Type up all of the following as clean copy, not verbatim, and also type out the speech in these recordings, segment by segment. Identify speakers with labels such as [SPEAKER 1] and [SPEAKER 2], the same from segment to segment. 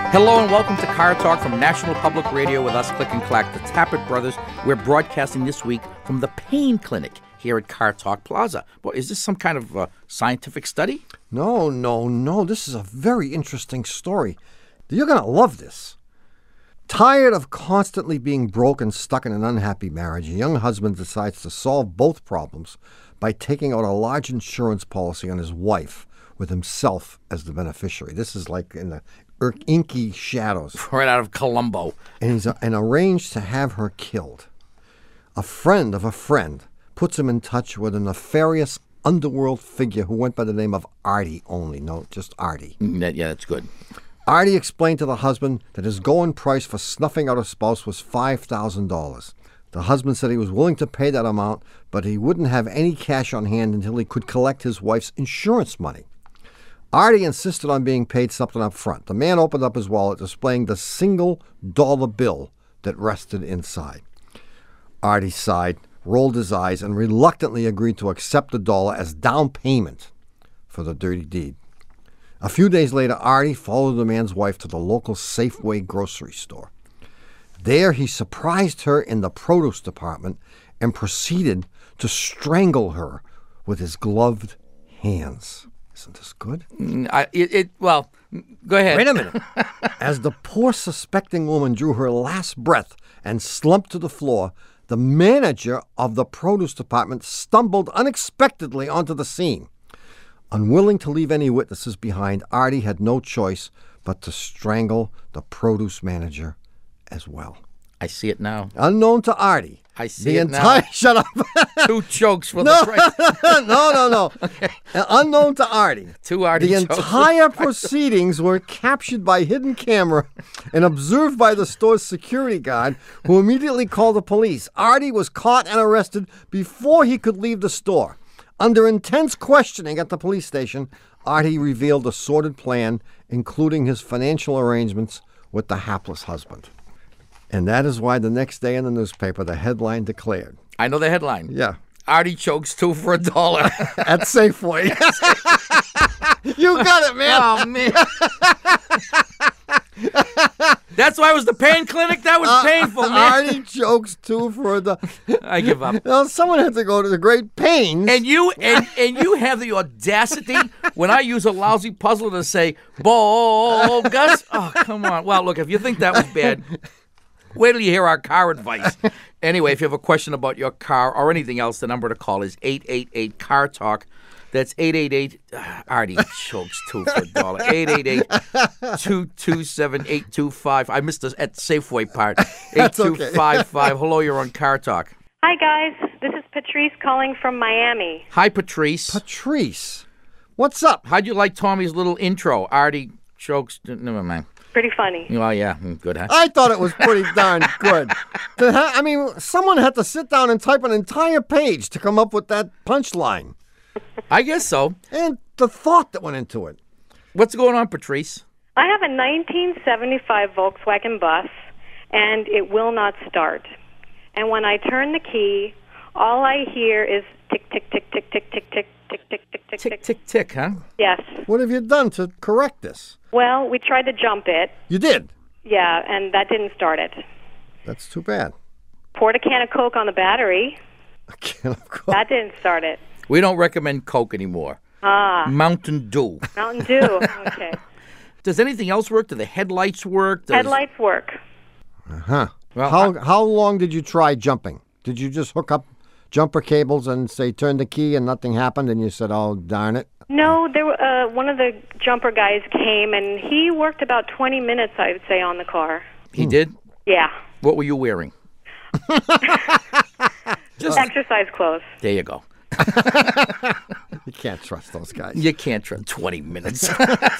[SPEAKER 1] Hello and welcome to Car Talk from National Public Radio with us, Click and Clack, the Tappet Brothers. We're broadcasting this week from the Pain Clinic here at Car Talk Plaza. Boy, is this some kind of scientific study?
[SPEAKER 2] No. This is a very interesting story. You're going to love this. Tired of constantly being broke and stuck in an unhappy marriage, a young husband decides to solve both problems by taking out a large insurance policy on his wife with himself as the beneficiary. This is like in the inky shadows.
[SPEAKER 1] Right out of Columbo.
[SPEAKER 2] And he's arranged to have her killed. A friend of a friend puts him in touch with a nefarious underworld figure who went by the name of Artie only. No, just Artie.
[SPEAKER 1] Yeah, that's good.
[SPEAKER 2] Artie explained to the husband that his going price for snuffing out a spouse was $5,000. The husband said he was willing to pay that amount, but he wouldn't have any cash on hand until he could collect his wife's insurance money. Artie insisted on being paid something up front. The man opened up his wallet, displaying the single dollar bill that rested inside. Artie sighed, rolled his eyes, and reluctantly agreed to accept the dollar as down payment for the dirty deed. A few days later, Artie followed the man's wife to the local Safeway grocery store. There, he surprised her in the produce department and proceeded to strangle her with his gloved hands. Isn't this good?
[SPEAKER 1] Well, go ahead.
[SPEAKER 2] Wait a minute. As the poor suspecting woman drew her last breath and slumped to the floor, the manager of the produce department stumbled unexpectedly onto the scene. Unwilling to leave any witnesses behind, Artie had no choice but to strangle the produce manager as well.
[SPEAKER 1] I see it now.
[SPEAKER 2] Unknown to Artie.
[SPEAKER 1] I see it now.
[SPEAKER 2] Shut up.
[SPEAKER 1] 2 chokes for the price.
[SPEAKER 2] No. Okay. Unknown to Artie.
[SPEAKER 1] 2 Artie
[SPEAKER 2] The
[SPEAKER 1] chokes.
[SPEAKER 2] entire proceedings were captured by hidden camera and observed by the store's security guard, who immediately called the police. Artie was caught and arrested before he could leave the store. Under intense questioning at the police station, Artie revealed a sordid plan, including his financial arrangements with the hapless husband. And that is why the next day in the newspaper, the headline declared.
[SPEAKER 1] I know the headline.
[SPEAKER 2] Yeah.
[SPEAKER 1] Artie chokes 2 for $1.
[SPEAKER 2] At Safeway. You got it, man.
[SPEAKER 1] Oh, man. That's why it was the pain clinic? That was painful, man.
[SPEAKER 2] Artie chokes 2 for the...
[SPEAKER 1] I give up.
[SPEAKER 2] Well, someone had to go to the great pains.
[SPEAKER 1] And you have the audacity when I use a lousy puzzle to say, bogus. Oh, come on. Well, look, if you think that was bad... Wait till you hear our car advice. Anyway, if you have a question about your car or anything else, the number to call is 888-CAR-TALK. That's 888 Artie chokes 2 for $1. 888-227-825. I missed the at Safeway part. 8255. Hello, you're on Car Talk.
[SPEAKER 3] Hi, guys. This is Patrice calling from Miami.
[SPEAKER 1] Hi, Patrice.
[SPEAKER 2] Patrice, what's up?
[SPEAKER 1] How'd you like Tommy's little intro? Artie chokes... Never mind.
[SPEAKER 3] Pretty funny.
[SPEAKER 1] Well, yeah, good, huh?
[SPEAKER 2] I thought it was pretty darn good. I mean, someone had to sit down and type an entire page to come up with that punchline.
[SPEAKER 1] I guess so.
[SPEAKER 2] And the thought that went into it.
[SPEAKER 1] What's going on, Patrice?
[SPEAKER 3] I have a 1975 Volkswagen bus, and it will not start. And when I turn the key, all I hear is tick, tick, tick, tick, tick, tick, tick, tick, tick, tick, tick,
[SPEAKER 1] Tick, tick, tick, huh?
[SPEAKER 3] Yes.
[SPEAKER 2] What have you done to correct this?
[SPEAKER 3] Well, we tried to jump it.
[SPEAKER 2] You did?
[SPEAKER 3] Yeah, and that didn't start it.
[SPEAKER 2] That's too bad.
[SPEAKER 3] Poured a can of Coke on the battery.
[SPEAKER 2] A can of Coke.
[SPEAKER 3] That didn't start it.
[SPEAKER 1] We don't recommend Coke anymore. Mountain Dew.
[SPEAKER 3] Mountain Dew. Okay.
[SPEAKER 1] Does anything else work? Do the headlights work?
[SPEAKER 3] Headlights work.
[SPEAKER 2] Uh-huh.
[SPEAKER 1] Well,
[SPEAKER 2] How long did you try jumping? Did you just hook up jumper cables and say turn the key and nothing happened and you said, oh, darn it?
[SPEAKER 3] No, one of the jumper guys came, and he worked about 20 minutes, I would say, on the car.
[SPEAKER 1] He did?
[SPEAKER 3] Yeah.
[SPEAKER 1] What were you wearing?
[SPEAKER 3] Just exercise clothes.
[SPEAKER 1] There you go.
[SPEAKER 2] You can't trust those guys.
[SPEAKER 1] You can't trust 20 minutes.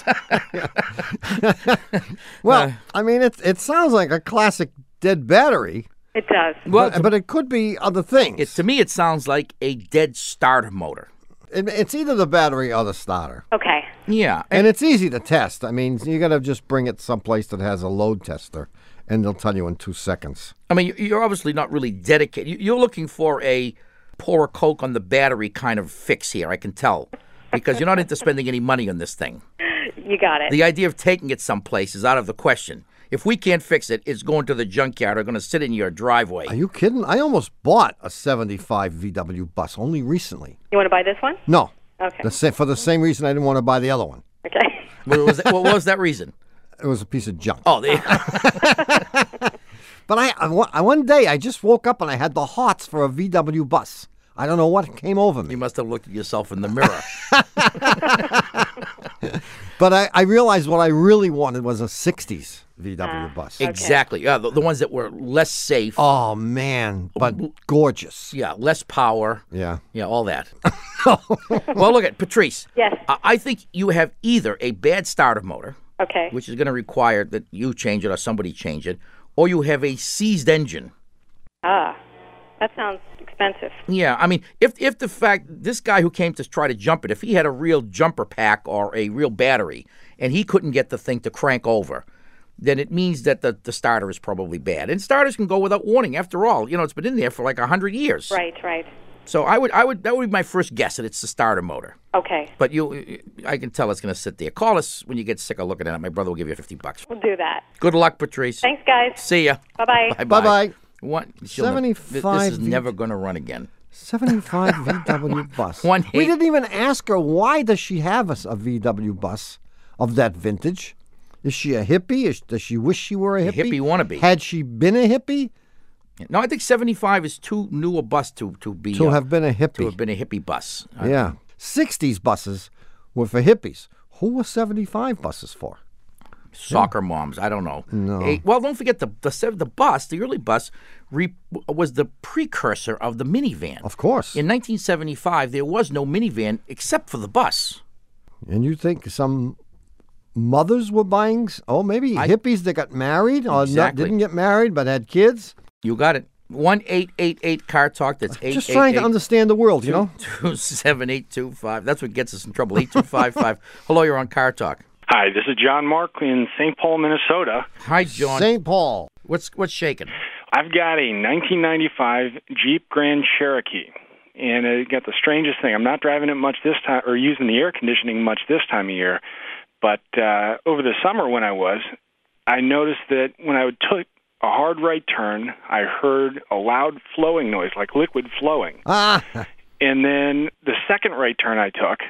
[SPEAKER 2] Well, I mean, it sounds like a classic dead battery.
[SPEAKER 3] It does.
[SPEAKER 1] Well,
[SPEAKER 2] But it could be other things.
[SPEAKER 1] to me, it sounds like a dead starter motor.
[SPEAKER 2] It's either the battery or the starter.
[SPEAKER 3] Okay.
[SPEAKER 1] Yeah.
[SPEAKER 2] And it's easy to test. I mean, you got to just bring it someplace that has a load tester, and they'll tell you in 2 seconds.
[SPEAKER 1] I mean, you're obviously not really dedicated. You're looking for a pour a Coke on the battery kind of fix here, I can tell, because you're not into spending any money on this thing.
[SPEAKER 3] You got it.
[SPEAKER 1] The idea of taking it someplace is out of the question. If we can't fix it, it's going to the junkyard or going to sit in your driveway.
[SPEAKER 2] Are you kidding? I almost bought a 75 VW bus only recently.
[SPEAKER 3] You want to buy this one?
[SPEAKER 2] No.
[SPEAKER 3] Okay.
[SPEAKER 2] For the same reason I didn't want to buy the other one.
[SPEAKER 3] Okay.
[SPEAKER 1] What was that reason?
[SPEAKER 2] It was a piece of junk.
[SPEAKER 1] Oh, they,
[SPEAKER 2] But one day I just woke up and I had the hots for a VW bus. I don't know what came over me.
[SPEAKER 1] you must have looked at yourself in the mirror.
[SPEAKER 2] But I realized what I really wanted was a 60s VW bus.
[SPEAKER 1] Exactly. Yeah, the ones that were less safe.
[SPEAKER 2] Oh, man, but gorgeous.
[SPEAKER 1] Yeah, less power.
[SPEAKER 2] Yeah.
[SPEAKER 1] Yeah, all that. Well, look at Patrice.
[SPEAKER 3] Yes.
[SPEAKER 1] I think you have either a bad starter motor,
[SPEAKER 3] Okay.
[SPEAKER 1] which is going to require that you change it or somebody change it, or you have a seized engine.
[SPEAKER 3] Ah, that sounds expensive.
[SPEAKER 1] Yeah, I mean, if the fact this guy who came to try to jump it, if he had a real jumper pack or a real battery and he couldn't get the thing to crank over, then it means that the starter is probably bad. And starters can go without warning. After all, it's been in there for like 100 years.
[SPEAKER 3] Right.
[SPEAKER 1] So that would be my first guess that it's the starter motor.
[SPEAKER 3] Okay.
[SPEAKER 1] But I can tell it's going to sit there. Call us when you get sick of looking at it. My brother will give you $50.
[SPEAKER 3] We'll do that.
[SPEAKER 1] Good luck, Patrice.
[SPEAKER 3] Thanks, guys.
[SPEAKER 1] See ya.
[SPEAKER 3] Bye-bye.
[SPEAKER 2] Bye-bye.
[SPEAKER 1] What?
[SPEAKER 2] 75
[SPEAKER 1] This is never going to run again.
[SPEAKER 2] 75 VW bus.
[SPEAKER 1] One
[SPEAKER 2] We
[SPEAKER 1] eight-
[SPEAKER 2] didn't even ask her why does she have a VW bus of that vintage. Is she a hippie? Does she wish she were a hippie?
[SPEAKER 1] hippie wannabe.
[SPEAKER 2] Had she been a hippie?
[SPEAKER 1] No, I think 75 is too new a bus to be
[SPEAKER 2] To have been a hippie.
[SPEAKER 1] to have been a hippie bus.
[SPEAKER 2] Yeah. 60s buses were for hippies. Who were 75 buses for?
[SPEAKER 1] Soccer moms. I don't know.
[SPEAKER 2] No.
[SPEAKER 1] Well, don't forget the bus. The early bus was the precursor of the minivan.
[SPEAKER 2] Of course.
[SPEAKER 1] In 1975, there was no minivan except for the bus.
[SPEAKER 2] And you think some mothers were buying, maybe hippies that got married or
[SPEAKER 1] Exactly.
[SPEAKER 2] didn't get married but had kids?
[SPEAKER 1] You got it. 1-888-CAR-TALK. That's
[SPEAKER 2] Just trying to understand the world,
[SPEAKER 1] 27825. That's what gets us in trouble. 8255. Hello, you're on Car Talk.
[SPEAKER 4] Hi, this is John Mark in St. Paul, Minnesota.
[SPEAKER 1] Hi, John.
[SPEAKER 2] St. Paul.
[SPEAKER 1] What's shaking?
[SPEAKER 4] I've got a 1995 Jeep Grand Cherokee, and it got the strangest thing. I'm not driving it much this time, or using the air conditioning much this time of year, but over the summer when I noticed that when I would take a hard right turn, I heard a loud flowing noise, like liquid flowing.
[SPEAKER 2] Ah,
[SPEAKER 4] And then the second right turn I took,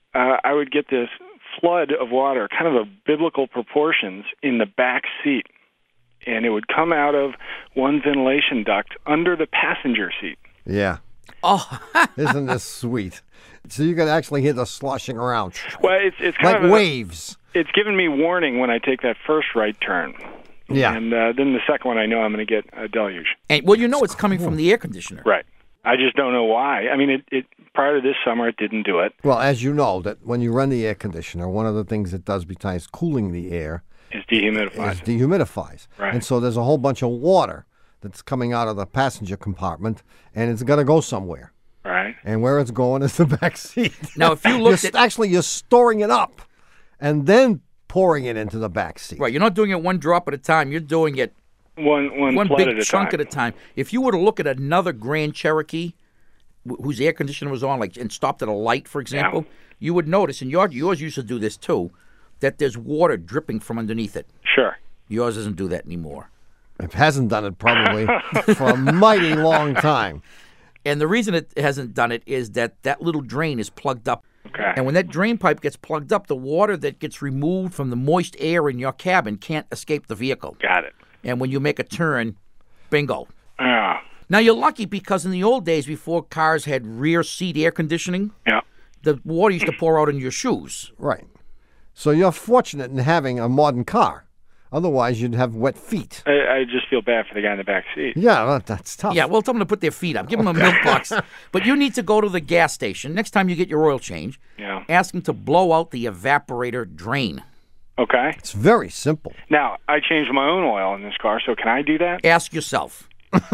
[SPEAKER 4] I would get this flood of water, kind of biblical proportions, in the back seat. And it would come out of one ventilation duct under the passenger seat.
[SPEAKER 2] yeah.
[SPEAKER 1] Oh,
[SPEAKER 2] Isn't this sweet? So you can actually hear the sloshing around.
[SPEAKER 4] Well, it's kind
[SPEAKER 2] Like
[SPEAKER 4] of
[SPEAKER 2] waves.
[SPEAKER 4] It's given me warning when I take that first right turn.
[SPEAKER 2] Yeah.
[SPEAKER 4] And then the second one, I know I'm going to get a deluge.
[SPEAKER 1] and, well, it's coming from the air conditioner.
[SPEAKER 4] Right. I just don't know why. I mean, it prior to this summer, it didn't do it.
[SPEAKER 2] Well, as you know, that when you run the air conditioner, one of the things it does besides cooling the air
[SPEAKER 4] It's dehumidified.
[SPEAKER 2] is dehumidifies.
[SPEAKER 4] Right.
[SPEAKER 2] And so there's a whole bunch of water that's coming out of the passenger compartment, and it's going to go somewhere.
[SPEAKER 4] Right.
[SPEAKER 2] And where it's going is the back seat.
[SPEAKER 1] Now, if you looked at
[SPEAKER 2] You're storing it up and then pouring it into the back seat.
[SPEAKER 1] right, you're not doing it one drop at a time. You're doing it
[SPEAKER 4] One flood
[SPEAKER 1] big
[SPEAKER 4] at a
[SPEAKER 1] chunk
[SPEAKER 4] time.
[SPEAKER 1] at a time. If you were to look at another Grand Cherokee whose air conditioner was on, like, and stopped at a light, for example, you would notice, and yours used to do this too, that there's water dripping from underneath it.
[SPEAKER 4] Sure.
[SPEAKER 1] Yours doesn't do that anymore.
[SPEAKER 2] It hasn't done it probably for a mighty long time.
[SPEAKER 1] And the reason it hasn't done it is that little drain is plugged up.
[SPEAKER 4] Okay.
[SPEAKER 1] And when that drain pipe gets plugged up, the water that gets removed from the moist air in your cabin can't escape the vehicle.
[SPEAKER 4] Got it.
[SPEAKER 1] And when you make a turn, bingo.
[SPEAKER 4] Yeah.
[SPEAKER 1] Now, you're lucky because in the old days, before cars had rear seat air conditioning,
[SPEAKER 4] Yeah.
[SPEAKER 1] the water used to pour out in your shoes.
[SPEAKER 2] Right. So you're fortunate in having a modern car. Otherwise, you'd have wet feet.
[SPEAKER 4] I just feel bad for the guy in the back seat.
[SPEAKER 2] Yeah, well, that's tough.
[SPEAKER 1] Yeah, well, tell them to put their feet up. Give them a milk box. But you need to go to the gas station. Next time you get your oil change,
[SPEAKER 4] Yeah.
[SPEAKER 1] ask them to blow out the evaporator drain.
[SPEAKER 4] Okay.
[SPEAKER 2] It's very simple.
[SPEAKER 4] Now, I changed my own oil in this car, so can I do that?
[SPEAKER 1] Ask yourself.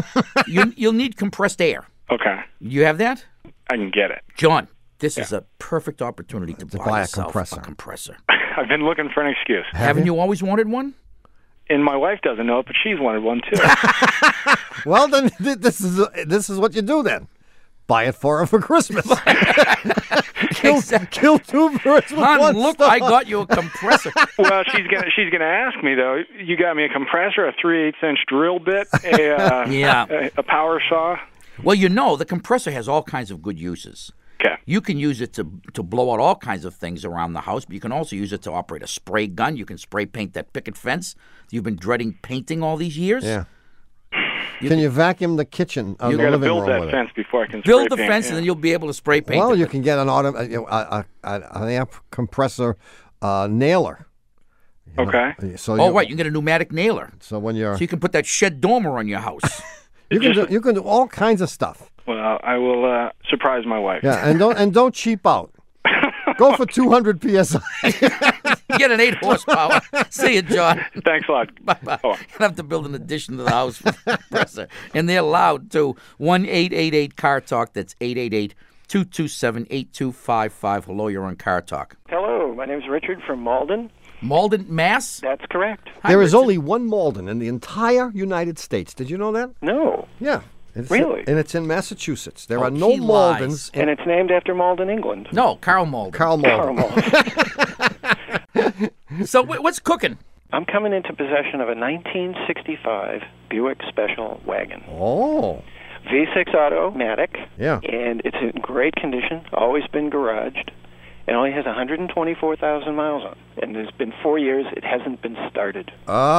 [SPEAKER 1] You'll need compressed air.
[SPEAKER 4] Okay.
[SPEAKER 1] You have that?
[SPEAKER 4] I can get it.
[SPEAKER 1] John, this is a perfect opportunity to buy
[SPEAKER 2] a
[SPEAKER 1] yourself
[SPEAKER 2] compressor.
[SPEAKER 1] a compressor.
[SPEAKER 4] I've been looking for an excuse.
[SPEAKER 1] Haven't you always wanted one?
[SPEAKER 4] And my wife doesn't know it, but she's wanted one too.
[SPEAKER 2] Well, then this is what you do then. buy it for her for Christmas.
[SPEAKER 1] Exactly.
[SPEAKER 2] Kill two birds with
[SPEAKER 1] Hon,
[SPEAKER 2] one
[SPEAKER 1] look,
[SPEAKER 2] stone.
[SPEAKER 1] I got you a compressor.
[SPEAKER 4] Well, she's gonna ask me though. You got me a compressor, a 3/8-inch drill bit, a power saw.
[SPEAKER 1] Well, the compressor has all kinds of good uses.
[SPEAKER 4] Okay.
[SPEAKER 1] You can use it to blow out all kinds of things around the house, but you can also use it to operate a spray gun. You can spray paint that picket fence you've been dreading painting all these years.
[SPEAKER 2] Yeah. Can you vacuum the kitchen?
[SPEAKER 4] You
[SPEAKER 2] the
[SPEAKER 4] got to
[SPEAKER 2] living
[SPEAKER 4] build
[SPEAKER 2] room
[SPEAKER 4] that
[SPEAKER 2] with
[SPEAKER 4] fence before I can
[SPEAKER 1] Build
[SPEAKER 4] spray
[SPEAKER 1] the
[SPEAKER 4] paint,
[SPEAKER 1] fence,
[SPEAKER 4] yeah.
[SPEAKER 1] and then you'll be able to spray paint.
[SPEAKER 2] Well,
[SPEAKER 1] it.
[SPEAKER 2] you can get an an air compressor nailer.
[SPEAKER 4] Okay.
[SPEAKER 2] So
[SPEAKER 1] Right, you can get a pneumatic nailer,
[SPEAKER 2] So when you're
[SPEAKER 1] so you can put that shed dormer on your house.
[SPEAKER 2] you can do all kinds of stuff.
[SPEAKER 4] Well, I will surprise my wife.
[SPEAKER 2] Yeah, and don't cheap out. Go for 200 psi.
[SPEAKER 1] Get an 8 horsepower. See you, John.
[SPEAKER 4] Thanks a lot.
[SPEAKER 1] Bye-bye.
[SPEAKER 4] Oh.
[SPEAKER 1] You're going to have to build an addition to the house with a compressor. And they're loud, too. 1-888-CAR-TALK. That's 888-227-8255. Hello, you're on Car Talk.
[SPEAKER 5] Hello, my name's Richard from Malden.
[SPEAKER 1] Malden, Mass?
[SPEAKER 5] That's correct.
[SPEAKER 1] Hi,
[SPEAKER 2] There is
[SPEAKER 1] Richard.
[SPEAKER 2] only one Malden in the entire United States. Did you know that?
[SPEAKER 5] No.
[SPEAKER 2] Yeah. It's
[SPEAKER 5] Really?
[SPEAKER 2] And it's in Massachusetts. There
[SPEAKER 1] Oh,
[SPEAKER 2] are no
[SPEAKER 1] he lies.
[SPEAKER 2] Maldens
[SPEAKER 5] And
[SPEAKER 2] in
[SPEAKER 5] it's named after Malden, England.
[SPEAKER 1] No, Carl Malden.
[SPEAKER 2] Carl Malden.
[SPEAKER 5] Malden.
[SPEAKER 1] So what's cooking?
[SPEAKER 5] I'm coming into possession of a 1965 Buick Special wagon.
[SPEAKER 2] Oh,
[SPEAKER 5] V6 automatic.
[SPEAKER 2] Yeah.
[SPEAKER 5] And it's in great condition, always been garaged. It only has 124,000 miles on it. And it's been 4 years, it hasn't been started.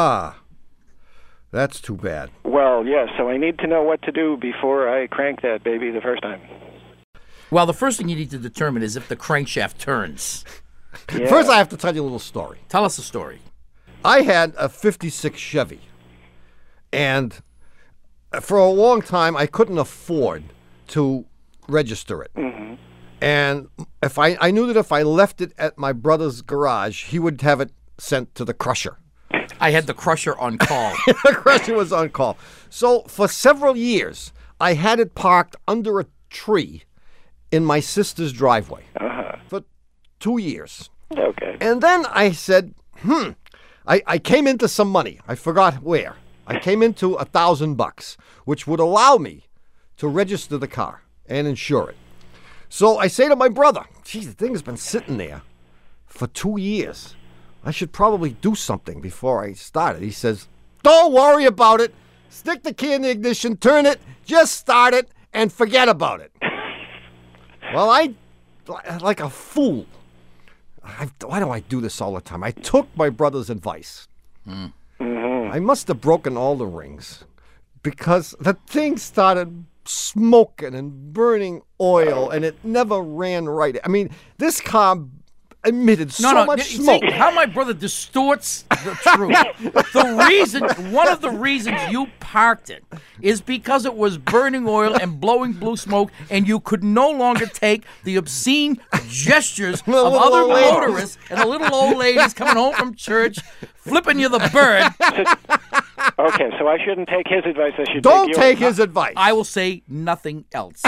[SPEAKER 2] that's too bad.
[SPEAKER 5] Well, yes, so I need to know what to do before I crank that baby the first time.
[SPEAKER 1] Well, the first thing you need to determine is if the crankshaft turns.
[SPEAKER 5] Yeah.
[SPEAKER 2] First, I have to tell you a little story.
[SPEAKER 1] Tell us the story.
[SPEAKER 2] I had a 56 Chevy, and for a long time, I couldn't afford to register it.
[SPEAKER 5] Mm-hmm.
[SPEAKER 2] And if I knew that if I left it at my brother's garage, he would have it sent to the crusher.
[SPEAKER 1] I had the crusher on call.
[SPEAKER 2] The crusher was on call. So for several years, I had it parked under a tree in my sister's driveway for 2 years.
[SPEAKER 5] Okay.
[SPEAKER 2] And then I said, I came into some money. I forgot where. I came into $1,000, which would allow me to register the car and insure it. So I say to my brother, geez, the thing has been sitting there for 2 years. I should probably do something before I start it. He says, don't worry about it. Stick the key in the ignition, turn it, just start it, and forget about it. Well, I, like a fool, why do I do this all the time? I took my brother's advice. I must have broken all the rings because the thing started smoking and burning oil, and it never ran right. I mean, this car emitted so much smoke.
[SPEAKER 1] See how my brother distorts the truth. One of the reasons you parked it is because it was burning oil and blowing blue smoke, and you could no longer take the obscene gestures of
[SPEAKER 2] little
[SPEAKER 1] other
[SPEAKER 2] old lady.
[SPEAKER 1] motorists and the little old ladies coming home from church, flipping you the bird.
[SPEAKER 5] Okay, so I shouldn't take his advice. I should
[SPEAKER 2] Don't
[SPEAKER 5] take
[SPEAKER 2] take
[SPEAKER 5] yours.
[SPEAKER 2] his advice.
[SPEAKER 1] I will say nothing else.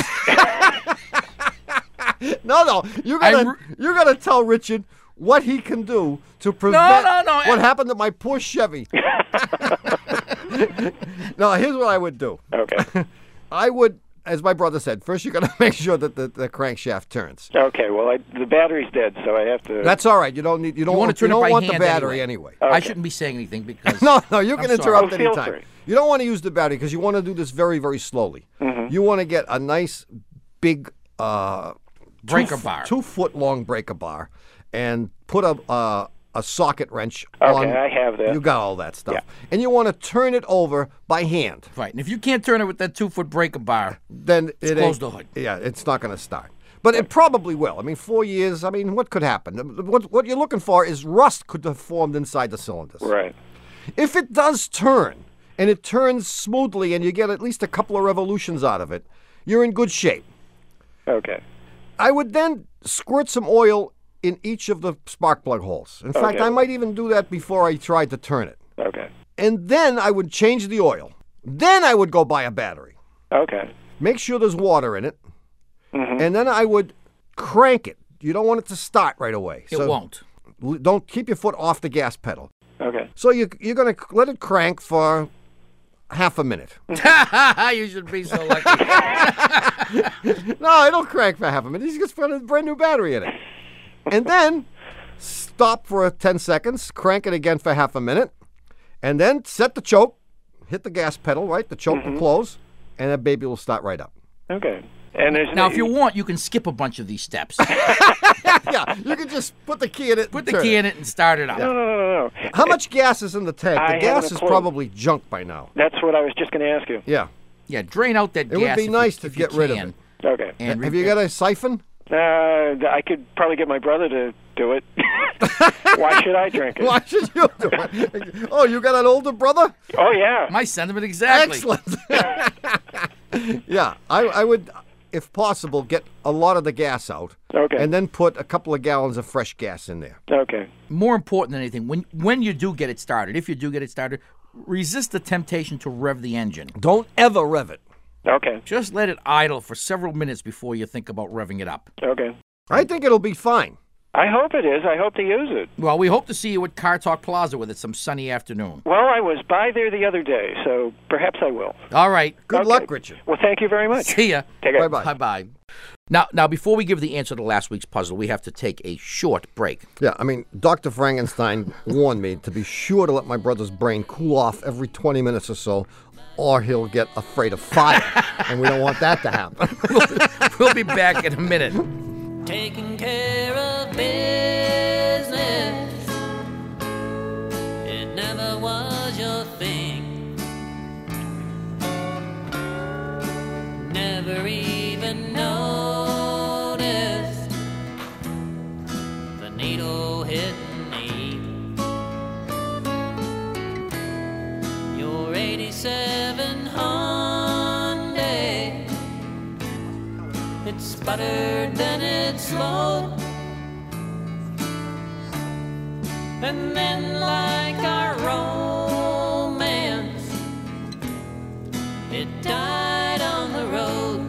[SPEAKER 2] No, you're gonna tell Richard what he can do to prevent
[SPEAKER 1] No.
[SPEAKER 2] what happened to my poor Chevy. No, here's what I would do.
[SPEAKER 5] Okay.
[SPEAKER 2] I would, as my brother said, first you got to make sure that the crankshaft turns.
[SPEAKER 5] Okay, well, the battery's dead, so I have to...
[SPEAKER 2] That's all right. You don't
[SPEAKER 1] wanna
[SPEAKER 2] want
[SPEAKER 1] turn it by
[SPEAKER 2] want the
[SPEAKER 1] hand
[SPEAKER 2] battery anyway.
[SPEAKER 1] I shouldn't be saying anything because
[SPEAKER 2] No, you can
[SPEAKER 1] I'm
[SPEAKER 2] interrupt
[SPEAKER 5] sorry. Oh, feel
[SPEAKER 2] anytime.
[SPEAKER 5] free.
[SPEAKER 2] You don't want to use the battery because you want to do this very, very slowly.
[SPEAKER 5] Mm-hmm.
[SPEAKER 2] You want to get a nice big
[SPEAKER 1] breaker bar.
[SPEAKER 2] 2 foot long breaker bar, and put a socket wrench
[SPEAKER 5] Okay,
[SPEAKER 2] on.
[SPEAKER 5] I have that.
[SPEAKER 2] You got all that stuff,
[SPEAKER 5] Yeah.
[SPEAKER 2] and you want to turn it over by hand.
[SPEAKER 1] Right, and if you can't turn it with that 2 foot breaker bar,
[SPEAKER 2] Then it
[SPEAKER 1] close
[SPEAKER 2] ain't-
[SPEAKER 1] the hood.
[SPEAKER 2] Yeah, it's not going to start. But it probably will. I mean, 4 years. I mean, what could happen? What you're looking for is rust could have formed inside the cylinders.
[SPEAKER 5] Right.
[SPEAKER 2] If it does turn, and it turns smoothly, and you get at least a couple of revolutions out of it, you're in good shape.
[SPEAKER 5] Okay.
[SPEAKER 2] I would then squirt some oil in each of the spark plug holes. In fact,
[SPEAKER 5] Okay.
[SPEAKER 2] I might even do that before I tried to turn it.
[SPEAKER 5] Okay.
[SPEAKER 2] And then I would change the oil. Then I would go buy a battery.
[SPEAKER 5] Okay.
[SPEAKER 2] Make sure there's water in it. And then I would crank it. You don't want it to start right away.
[SPEAKER 1] it won't.
[SPEAKER 2] Don't keep your foot off the gas pedal.
[SPEAKER 5] Okay.
[SPEAKER 2] So you're going to let it crank for half a minute.
[SPEAKER 1] You should be so lucky.
[SPEAKER 2] No, it'll crank for half a minute. He's just put a brand new battery in it. And then stop for 10 seconds, crank it again for half a minute, and then set the choke, hit the gas pedal, right? The choke will close, and that baby will start right up.
[SPEAKER 5] Okay. And
[SPEAKER 1] Now, if you want, you can skip a bunch of these steps.
[SPEAKER 2] Yeah, you can just put the key in it.
[SPEAKER 1] Put the key in it and start it up.
[SPEAKER 5] No.
[SPEAKER 2] How much gas is in the tank?
[SPEAKER 5] I
[SPEAKER 2] The gas
[SPEAKER 5] haven't a
[SPEAKER 2] is
[SPEAKER 5] clue.
[SPEAKER 2] probably junk by now.
[SPEAKER 5] That's what I was just going to ask you.
[SPEAKER 2] Yeah.
[SPEAKER 1] Yeah, drain out that
[SPEAKER 2] It
[SPEAKER 1] gas.
[SPEAKER 2] would be
[SPEAKER 1] if
[SPEAKER 2] nice
[SPEAKER 1] you,
[SPEAKER 2] to
[SPEAKER 1] if you
[SPEAKER 2] get rid of
[SPEAKER 1] can.
[SPEAKER 2] it.
[SPEAKER 5] Okay.
[SPEAKER 1] And
[SPEAKER 2] Have you got a siphon?
[SPEAKER 5] I could probably get my brother to do it. Why should I drink it?
[SPEAKER 2] Why should you do it? Oh, you got an older brother?
[SPEAKER 5] Oh, yeah.
[SPEAKER 1] My sentiment exactly.
[SPEAKER 2] Excellent. Yeah, I would, if possible, get a lot of the gas out.
[SPEAKER 5] Okay.
[SPEAKER 2] And then put a couple of gallons of fresh gas in there.
[SPEAKER 5] Okay.
[SPEAKER 1] More important than anything, when you do get it started, if you do get it started, resist the temptation to rev the engine.
[SPEAKER 2] Don't ever rev it.
[SPEAKER 5] Okay.
[SPEAKER 1] Just let it idle for several minutes before you think about revving it up.
[SPEAKER 5] Okay.
[SPEAKER 2] I think it'll be fine.
[SPEAKER 5] I hope it is. I hope to use it.
[SPEAKER 1] Well, we hope to see you at Car Talk Plaza with it some sunny afternoon.
[SPEAKER 5] Well, I was by there the other day, so perhaps I will.
[SPEAKER 1] All right.
[SPEAKER 2] Good
[SPEAKER 5] Okay.
[SPEAKER 2] luck, Richard.
[SPEAKER 5] Well, thank you very much.
[SPEAKER 1] See ya.
[SPEAKER 5] Take care.
[SPEAKER 2] Bye-bye.
[SPEAKER 1] Bye-bye. Now, before we give the answer to last week's puzzle, we have to take a short break.
[SPEAKER 2] Yeah, I mean, Dr. Frankenstein warned me to be sure to let my brother's brain cool off every 20 minutes or so, or he'll get afraid of fire, and we don't want that to happen.
[SPEAKER 1] We'll be back in a minute.
[SPEAKER 6] Taking care of business, it never was your thing. Never even noticed the needle hitting me. Your 87 Hyundai, it sputtered, then it slowed, and then like our romance, it died on the road.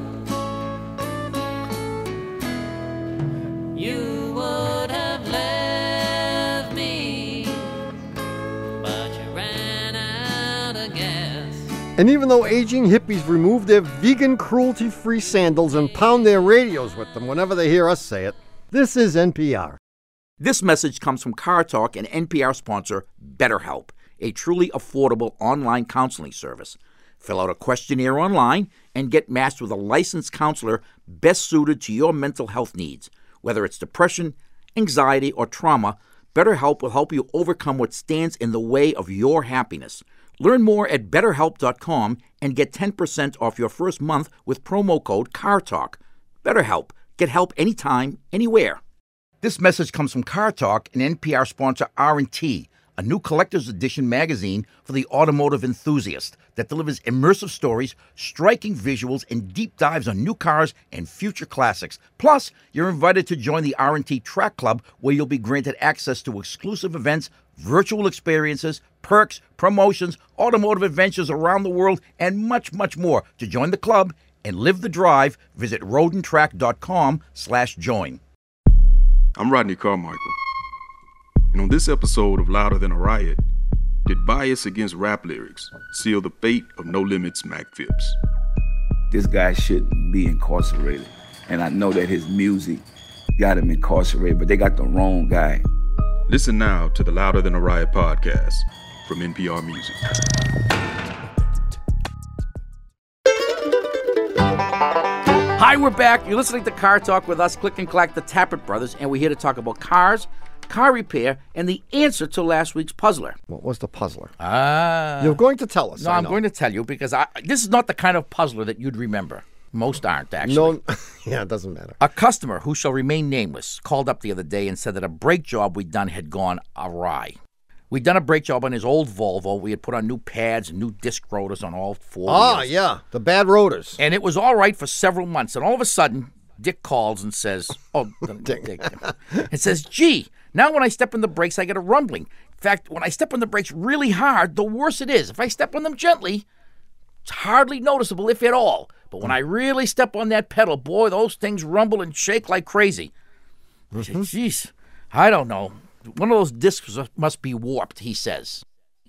[SPEAKER 6] You would have left me, but you ran out of gas.
[SPEAKER 2] And even though aging hippies remove their vegan, cruelty-free sandals and pound their radios with them whenever they hear us say it, this is NPR.
[SPEAKER 1] This message comes from Car Talk and NPR sponsor BetterHelp, a truly affordable online counseling service. Fill out a questionnaire online and get matched with a licensed counselor best suited to your mental health needs. Whether it's depression, anxiety, or trauma, BetterHelp will help you overcome what stands in the way of your happiness. Learn more at BetterHelp.com and get 10% off your first month with promo code CARTALK. BetterHelp. Get help anytime, anywhere. This message comes from Car Talk and NPR sponsor R&T, a new collector's edition magazine for the automotive enthusiast that delivers immersive stories, striking visuals, and deep dives on new cars and future classics. Plus, you're invited to join the R&T Track Club, where you'll be granted access to exclusive events, virtual experiences, perks, promotions, automotive adventures around the world, and much, much more. To join the club and live the drive, visit roadandtrack.com/join.
[SPEAKER 7] I'm Rodney Carmichael. And on this episode of Louder Than a Riot, did bias against rap lyrics seal the fate of No Limits Mac Phipps?
[SPEAKER 8] This guy shouldn't be incarcerated. And I know that his music got him incarcerated, but they got the wrong guy.
[SPEAKER 7] Listen now to the Louder Than a Riot podcast from NPR Music.
[SPEAKER 1] Hi, we're back. You're listening to Car Talk with us, Click and Clack, the Tappert Brothers, and we're here to talk about cars, car repair, and the answer to last week's puzzler.
[SPEAKER 2] What was the puzzler?
[SPEAKER 1] Ah.
[SPEAKER 2] You're going to tell us.
[SPEAKER 1] No,
[SPEAKER 2] I
[SPEAKER 1] I'm
[SPEAKER 2] know.
[SPEAKER 1] going to tell you because this is not the kind of puzzler that you'd remember. Most aren't, actually.
[SPEAKER 2] No, yeah, it doesn't matter.
[SPEAKER 1] A customer who shall remain nameless called up the other day and said that a brake job we'd done had gone awry. We'd done a brake job on his old Volvo. We had put on new pads and new disc rotors on all four wheels.
[SPEAKER 2] Yeah, the bad rotors.
[SPEAKER 1] And it was all right for several months. And all of a sudden, Dick calls and says, Dick. And says, gee, now when I step on the brakes, I get a rumbling. In fact, when I step on the brakes really hard, the worse it is. If I step on them gently, it's hardly noticeable, if at all. But when I really step on that pedal, boy, those things rumble and shake like crazy. I said, geez, I don't know. One of those discs must be warped, he says.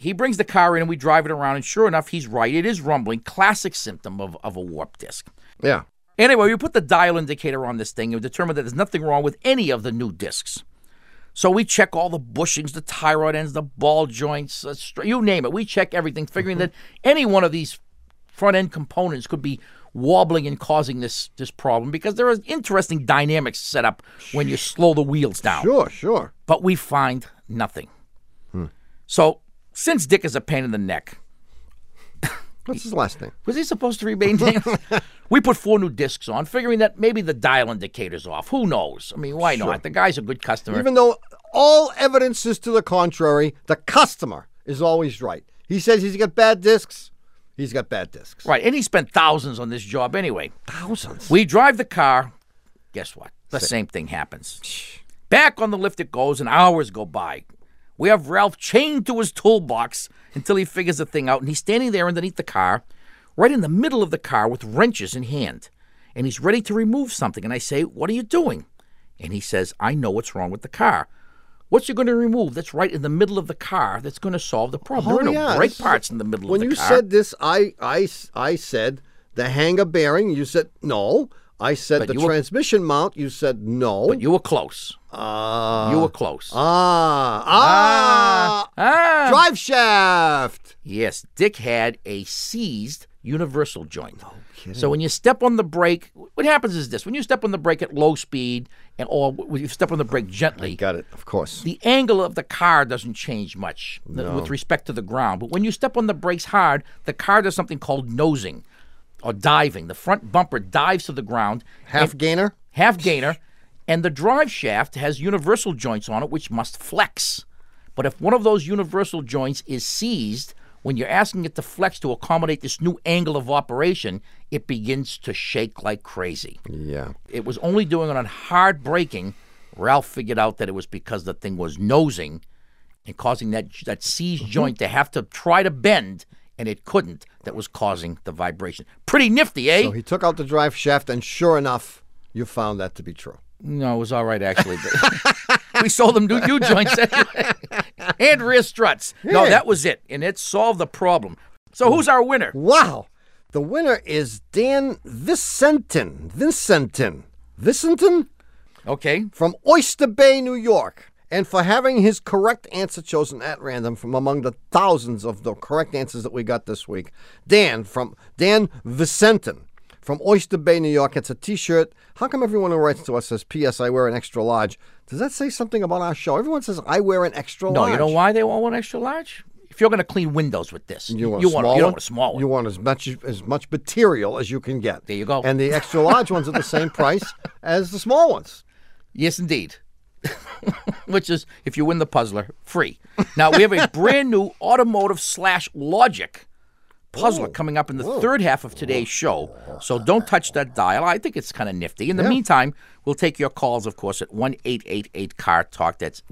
[SPEAKER 1] he brings the car in and we drive it around, and sure enough, he's right. It is rumbling, classic symptom of a warped disc.
[SPEAKER 2] Yeah.
[SPEAKER 1] Anyway, we put the dial indicator on this thing and determined that there's nothing wrong with any of the new discs. So we check all the bushings, the tie rod ends, the ball joints, you name it. We check everything, figuring that any one of these front-end components could be wobbling and causing this problem, because there are interesting dynamics set up when you slow the wheels down.
[SPEAKER 2] Sure.
[SPEAKER 1] But we find nothing. So since Dick is a pain in the neck,
[SPEAKER 2] What's his last name?
[SPEAKER 1] was he supposed to remain named? We put 4 new discs on, figuring that maybe the dial indicator's off. Who knows? I mean, why not? The guy's a good customer.
[SPEAKER 2] Even though all evidence is to the contrary, the customer is always right. He says he's got bad discs. He's got bad discs.
[SPEAKER 1] Right, and he spent thousands on this job anyway.
[SPEAKER 2] Thousands.
[SPEAKER 1] We drive the car. Guess what? The same thing happens. Back on the lift it goes, and hours go by. We have Ralph chained to his toolbox until he figures the thing out, and he's standing there underneath the car, right in the middle of the car with wrenches in hand. And he's ready to remove something. And I say, "What are you doing?" And he says, "I know what's wrong with the car." What's you going to remove that's right in the middle of the car that's going to solve the problem? There are no brake parts in the middle of the car.
[SPEAKER 2] When you said this, I said the hanger bearing. You said no. I said the transmission mount. You said no.
[SPEAKER 1] But you were close. You were close.
[SPEAKER 2] Drive shaft.
[SPEAKER 1] Yes, Dick had a seized universal joint.
[SPEAKER 2] No kidding.
[SPEAKER 1] So when you step on the brake, what happens is this. When you step on the brake at low speed, or when you step on the brake gently.
[SPEAKER 2] Got it, of course.
[SPEAKER 1] The angle of the car doesn't change much with respect to the ground. But when you step on the brakes hard, the car does something called nosing or diving. The front bumper dives to the ground.
[SPEAKER 2] Half gainer?
[SPEAKER 1] Half gainer. And the drive shaft has universal joints on it, which must flex. But if one of those universal joints is seized, when you're asking it to flex to accommodate this new angle of operation, it begins to shake like crazy.
[SPEAKER 2] Yeah.
[SPEAKER 1] It was only doing it on hard braking. Ralph figured out that it was because the thing was nosing and causing that seized joint to have to try to bend, and it couldn't. That was causing the vibration. Pretty nifty, eh?
[SPEAKER 2] So he took out the drive shaft, and sure enough, you found that to be true.
[SPEAKER 1] No, it was all right, actually. We sold them new joints anyway. And rear struts. No, that was it. And it solved the problem. So who's our winner?
[SPEAKER 2] Wow. The winner is Dan Vicenton.
[SPEAKER 1] Okay.
[SPEAKER 2] From Oyster Bay, New York. And for having his correct answer chosen at random from among the thousands of the correct answers that we got this week. Dan Vicenton. From Oyster Bay, New York. It's a T-shirt. How come everyone who writes to us says, P.S. I wear an extra large? Does that say something about our show? Everyone says, I wear an extra large.
[SPEAKER 1] No, you know why they all want extra large? If you're going to clean windows with this, you don't want a small one.
[SPEAKER 2] You want as much material as you can get.
[SPEAKER 1] There you go.
[SPEAKER 2] And the extra large ones are the same price as the small ones.
[SPEAKER 1] Yes, indeed. Which is, if you win the puzzler, free. Now, we have a brand new automotive/logic puzzler coming up in the third half of today's show. So don't touch that dial. I think it's kind of nifty. In the meantime, we'll take your calls, of course, at 1-888-CAR-TALK. That's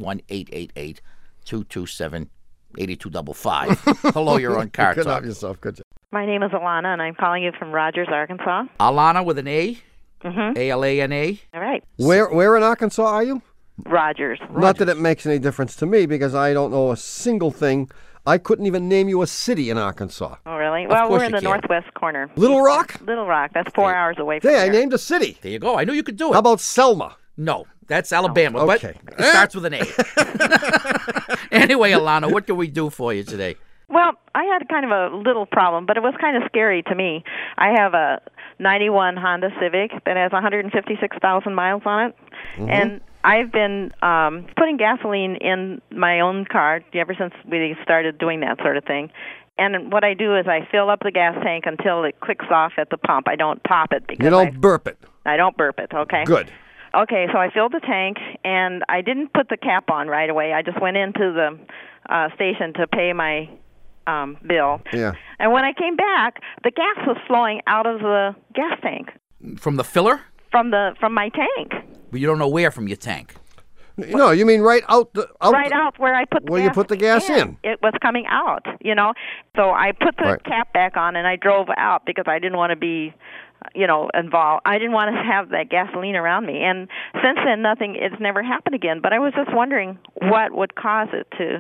[SPEAKER 1] 1-888-227-8255. Hello, you're on Car
[SPEAKER 2] Good
[SPEAKER 1] Talk.
[SPEAKER 2] job yourself. Good job.
[SPEAKER 3] My name is Alana, and I'm calling you from Rogers, Arkansas.
[SPEAKER 1] Alana with an A?
[SPEAKER 3] Mm-hmm.
[SPEAKER 1] A-L-A-N-A?
[SPEAKER 3] All right.
[SPEAKER 2] Where in Arkansas are you?
[SPEAKER 3] Rogers.
[SPEAKER 2] Not that it makes any difference to me because I don't know a single thing. I couldn't even name you a city in Arkansas.
[SPEAKER 3] Oh, really? Well,
[SPEAKER 1] course
[SPEAKER 3] we're in
[SPEAKER 1] you
[SPEAKER 3] the
[SPEAKER 1] can.
[SPEAKER 3] northwest corner.
[SPEAKER 2] Little Rock?
[SPEAKER 3] Little Rock. That's 4 hours away from
[SPEAKER 2] Hey,
[SPEAKER 3] here.
[SPEAKER 2] I named a city.
[SPEAKER 1] There you go. I knew you could do it.
[SPEAKER 2] How about Selma?
[SPEAKER 1] No, that's Alabama,
[SPEAKER 2] Okay.
[SPEAKER 1] but it starts with an A. Anyway, Alana, what can we do for you today?
[SPEAKER 3] Well, I had kind of a little problem, but it was kind of scary to me. I have a 91 Honda Civic that has 156,000 miles on it, and I've been putting gasoline in my own car ever since we started doing that sort of thing. And what I do is I fill up the gas tank until it clicks off at the pump. I don't pop it because
[SPEAKER 2] You don't burp it.
[SPEAKER 3] I don't burp it, okay?
[SPEAKER 2] Good.
[SPEAKER 3] Okay, so I filled the tank, and I didn't put the cap on right away. I just went into the station to pay my bill.
[SPEAKER 2] Yeah.
[SPEAKER 3] And when I came back, the gas was flowing out of the gas tank
[SPEAKER 1] From the filler?
[SPEAKER 3] from my tank.
[SPEAKER 1] But you don't know where from your tank.
[SPEAKER 2] No, you mean right out
[SPEAKER 3] Right out where I put the
[SPEAKER 2] where
[SPEAKER 3] gas
[SPEAKER 2] you put the gas in.
[SPEAKER 3] It was coming out, So I put the
[SPEAKER 2] Right.
[SPEAKER 3] cap back on, and I drove out because I didn't want to be, involved. I didn't want to have that gasoline around me. And since then, it's never happened again. But I was just wondering what would cause it to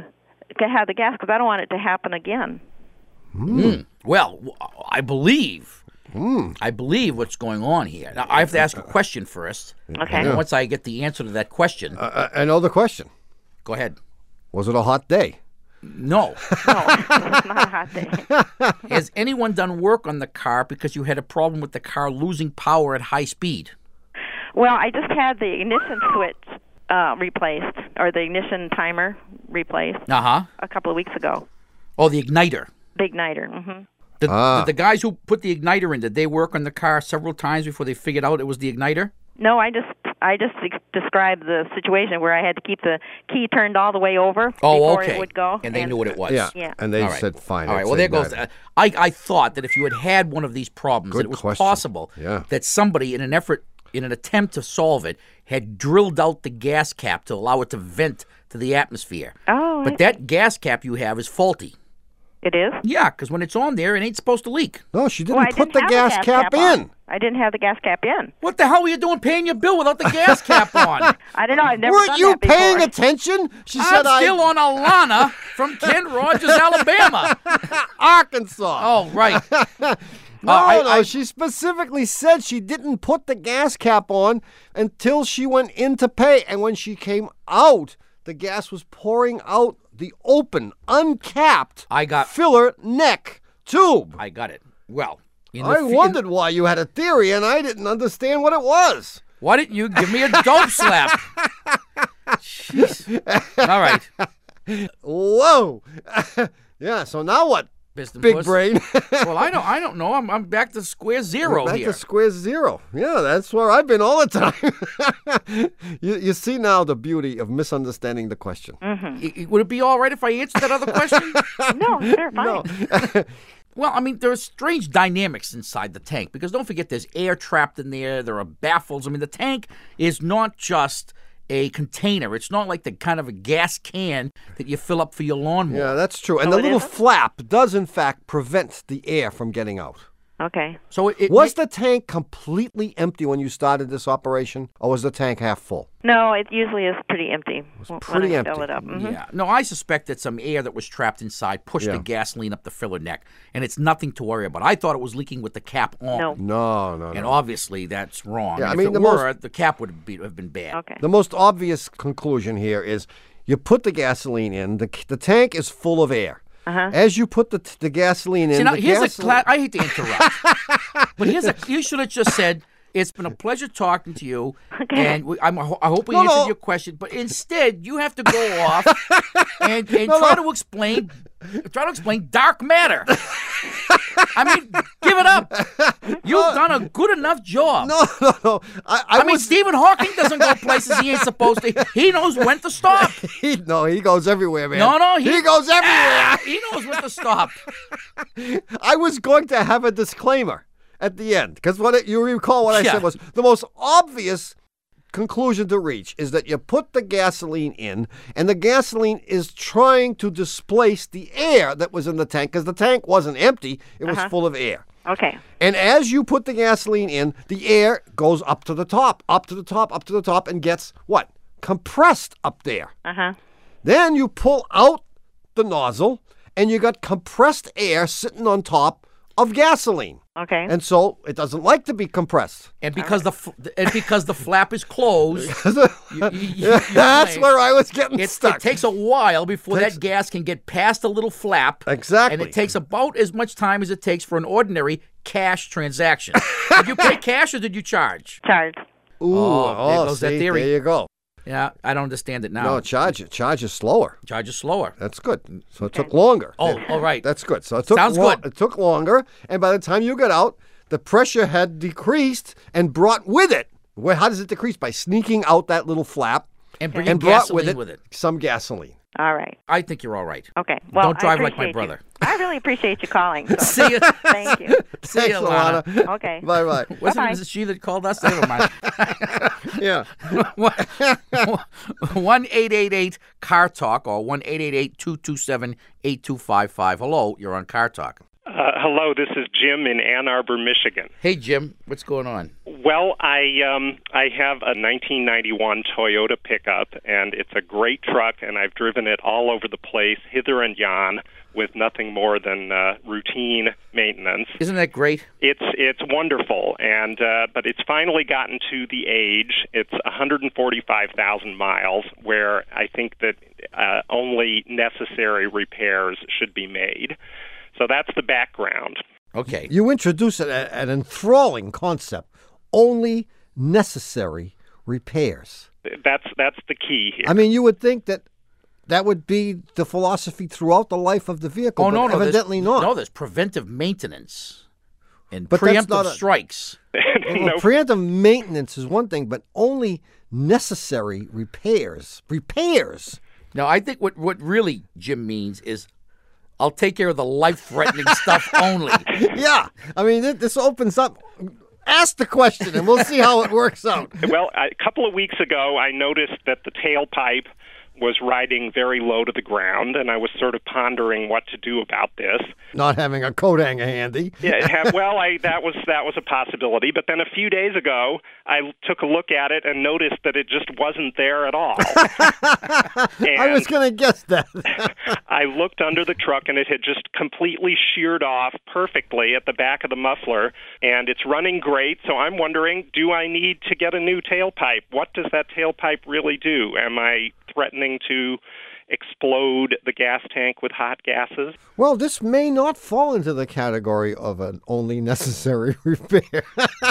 [SPEAKER 9] have the gas because I don't want it to happen again.
[SPEAKER 1] Well, I believe what's going on here. Now, I have to ask a question first.
[SPEAKER 9] Okay.
[SPEAKER 1] And once I get the answer to that question,
[SPEAKER 2] I know the question.
[SPEAKER 1] go ahead.
[SPEAKER 2] Was it a hot day?
[SPEAKER 1] No.
[SPEAKER 9] No, it's not a hot day.
[SPEAKER 1] Has anyone done work on the car because you had a problem with the car losing power at high speed?
[SPEAKER 9] Well, I just had the ignition switch replaced, or the ignition timer replaced
[SPEAKER 1] Uh-huh.
[SPEAKER 9] a couple of weeks ago.
[SPEAKER 1] Oh, the igniter.
[SPEAKER 9] The igniter. Mm-hmm.
[SPEAKER 1] Did the guys who put the igniter in, did they work on the car several times before they figured out it was the igniter?
[SPEAKER 9] No, I just described the situation where I had to keep the key turned all the way over before it would go.
[SPEAKER 1] And they knew what it was.
[SPEAKER 2] Yeah. And they
[SPEAKER 1] All right.
[SPEAKER 2] said, fine.
[SPEAKER 1] All right,
[SPEAKER 2] it's
[SPEAKER 1] well, there goes.
[SPEAKER 2] ignited.
[SPEAKER 1] I thought that if you had one of these problems,
[SPEAKER 2] Good
[SPEAKER 1] that it was
[SPEAKER 2] question.
[SPEAKER 1] possible
[SPEAKER 2] Yeah.
[SPEAKER 1] that somebody, in an attempt to solve it, had drilled out the gas cap to allow it to vent to the atmosphere.
[SPEAKER 9] Oh,
[SPEAKER 1] But that gas cap you have is faulty.
[SPEAKER 9] it is?
[SPEAKER 1] Yeah, because when it's on there, it ain't supposed to leak.
[SPEAKER 2] No, she didn't
[SPEAKER 9] Well, I
[SPEAKER 2] put
[SPEAKER 9] didn't
[SPEAKER 2] the
[SPEAKER 9] have
[SPEAKER 2] gas cap
[SPEAKER 9] on.
[SPEAKER 2] in.
[SPEAKER 9] I didn't have the gas cap in.
[SPEAKER 1] What the hell were you doing paying your bill without the gas cap on?
[SPEAKER 9] I don't know. I've never
[SPEAKER 2] Weren't
[SPEAKER 9] done
[SPEAKER 2] you
[SPEAKER 9] that before.
[SPEAKER 2] paying attention? She said,
[SPEAKER 1] I'm still on Alana from Ken Rogers, Alabama.
[SPEAKER 2] Arkansas.
[SPEAKER 1] Oh, right.
[SPEAKER 2] No, she specifically said she didn't put the gas cap on until she went in to pay. And when she came out, the gas was pouring out the open, uncapped filler neck tube.
[SPEAKER 1] I got it. Well,
[SPEAKER 2] I wondered why you had a theory, and I didn't understand what it was.
[SPEAKER 1] Why didn't you give me a dope slap? Jeez. All right.
[SPEAKER 2] Whoa. Yeah, so now what? Big
[SPEAKER 1] Puss.
[SPEAKER 2] brain.
[SPEAKER 1] Well, I don't know. I'm back to square zero
[SPEAKER 2] Back
[SPEAKER 1] here.
[SPEAKER 2] to square zero. Yeah, that's where I've been all the time. You see now the beauty of misunderstanding the question.
[SPEAKER 1] Would it be all right if I answered that other question?
[SPEAKER 9] No, sure, fine.
[SPEAKER 1] Well, I mean, there are strange dynamics inside the tank because don't forget there's air trapped in there. There are baffles. I mean, the tank is not just a container. It's not like the kind of a gas can that you fill up for your lawnmower.
[SPEAKER 2] Yeah, that's true. And the little flap does, in fact, prevent the air from getting out.
[SPEAKER 9] Okay.
[SPEAKER 1] So
[SPEAKER 2] was the tank completely empty when you started this operation, or was the tank half full?
[SPEAKER 9] No, it usually is pretty empty.
[SPEAKER 2] pretty
[SPEAKER 9] when I
[SPEAKER 2] empty.
[SPEAKER 9] fill it up. Mhm.
[SPEAKER 1] Yeah. No, I suspect that some air that was trapped inside pushed the gasoline up the filler neck, and it's nothing to worry about. I thought it was leaking with the cap on.
[SPEAKER 2] No.
[SPEAKER 1] And obviously that's wrong.
[SPEAKER 2] Yeah,
[SPEAKER 1] And
[SPEAKER 2] I
[SPEAKER 1] if
[SPEAKER 2] mean,
[SPEAKER 1] it
[SPEAKER 2] the
[SPEAKER 1] were, the cap would have been bad.
[SPEAKER 9] Okay.
[SPEAKER 2] The most obvious conclusion here is you put the gasoline in, the tank is full of air. As you put the gasoline in,
[SPEAKER 1] See, now,
[SPEAKER 2] the
[SPEAKER 1] here's
[SPEAKER 2] gasoline...
[SPEAKER 1] I hate to interrupt, but you should have just said, it's been a pleasure talking to you, and I hope we answered your question, but instead you have to go off and try to explain dark matter. I mean, give it up. You've done a good enough job.
[SPEAKER 2] No.
[SPEAKER 1] I mean, Stephen Hawking doesn't go places he ain't supposed to. He knows when to stop.
[SPEAKER 2] He goes everywhere, man.
[SPEAKER 1] No,
[SPEAKER 2] he goes everywhere.
[SPEAKER 1] He knows when to stop.
[SPEAKER 2] I was going to have a disclaimer at the end, because you recall what I said was the most obvious conclusion to reach is that you put the gasoline in, and the gasoline is trying to displace the air that was in the tank, because the tank wasn't empty, it was full of air.
[SPEAKER 9] Okay.
[SPEAKER 2] And as you put the gasoline in, the air goes up to the top, and gets what? Compressed up there. Then you pull out the nozzle, and you got compressed air sitting on top of gasoline.
[SPEAKER 9] Okay.
[SPEAKER 2] And so it doesn't like to be compressed.
[SPEAKER 1] And because the flap is closed,
[SPEAKER 2] that's where I was getting stuck.
[SPEAKER 1] It takes a while before that gas can get past the little flap.
[SPEAKER 2] Exactly.
[SPEAKER 1] And it takes about as much time as it takes for an ordinary cash transaction. Did you pay cash or did you charge?
[SPEAKER 9] Charge.
[SPEAKER 2] Ooh,
[SPEAKER 1] there goes that
[SPEAKER 2] see,
[SPEAKER 1] theory.
[SPEAKER 2] there you go.
[SPEAKER 1] Yeah, I don't understand it now.
[SPEAKER 2] No, charge is slower.
[SPEAKER 1] Charge is slower.
[SPEAKER 2] That's good. So it took longer.
[SPEAKER 1] Oh, all right.
[SPEAKER 2] That's good. So it took
[SPEAKER 1] Sounds good.
[SPEAKER 2] It took longer, and by the time you got out, the pressure had decreased and brought with it. How does it decrease? By sneaking out that little flap
[SPEAKER 1] and bringing
[SPEAKER 2] brought
[SPEAKER 1] gasoline
[SPEAKER 2] with it some gasoline.
[SPEAKER 9] All right.
[SPEAKER 1] I think you're all right.
[SPEAKER 9] Okay. Well,
[SPEAKER 1] don't drive
[SPEAKER 9] I
[SPEAKER 1] like my
[SPEAKER 9] appreciate
[SPEAKER 1] brother.
[SPEAKER 9] I really appreciate you calling. So.
[SPEAKER 1] See you.
[SPEAKER 9] Thank you.
[SPEAKER 1] See you, Lana.
[SPEAKER 9] Okay.
[SPEAKER 2] Bye.
[SPEAKER 1] Was it she that called us? Never mind.
[SPEAKER 2] Yeah.
[SPEAKER 1] 1-888-CAR-TALK or 1-888-227-8255. Hello, you're on Car Talk.
[SPEAKER 10] Hello, this is Jim in Ann Arbor, Michigan.
[SPEAKER 1] Hey, Jim, what's going on?
[SPEAKER 10] Well, I have a 1991 Toyota pickup, and it's a great truck, and I've driven it all over the place, hither and yon, with nothing more than routine maintenance.
[SPEAKER 1] Isn't that great?
[SPEAKER 10] It's wonderful, and but it's finally gotten to the age. It's 145,000 miles, where I think that only necessary repairs should be made. So that's the background.
[SPEAKER 1] Okay.
[SPEAKER 2] You introduce an enthralling concept. Only necessary repairs.
[SPEAKER 10] That's the key here.
[SPEAKER 2] I mean, you would think that would be the philosophy throughout the life of the vehicle,
[SPEAKER 1] no,
[SPEAKER 2] evidently not.
[SPEAKER 1] No, there's preventive maintenance and
[SPEAKER 2] But that's
[SPEAKER 1] preemptive
[SPEAKER 2] not
[SPEAKER 1] strikes.
[SPEAKER 2] Well, preemptive maintenance is one thing, but only necessary repairs. Repairs.
[SPEAKER 1] Now, I think what really Jim means is I'll take care of the life-threatening stuff only.
[SPEAKER 2] Yeah. I mean, this opens up. Ask the question, and we'll see how it works out.
[SPEAKER 10] Well, a couple of weeks ago, I noticed that the tailpipe was riding very low to the ground, and I was sort of pondering what to do about this.
[SPEAKER 2] Not having a coat hanger handy.
[SPEAKER 10] Yeah, that was a possibility. But then a few days ago, I took a look at it and noticed that it just wasn't there at all.
[SPEAKER 2] I was going to guess that.
[SPEAKER 10] I looked under the truck, and it had just completely sheared off perfectly at the back of the muffler, and it's running great. So I'm wondering, do I need to get a new tailpipe? What does that tailpipe really do? Am I threatening to explode the gas tank with hot gases?
[SPEAKER 2] Well, this may not fall into the category of an only necessary repair.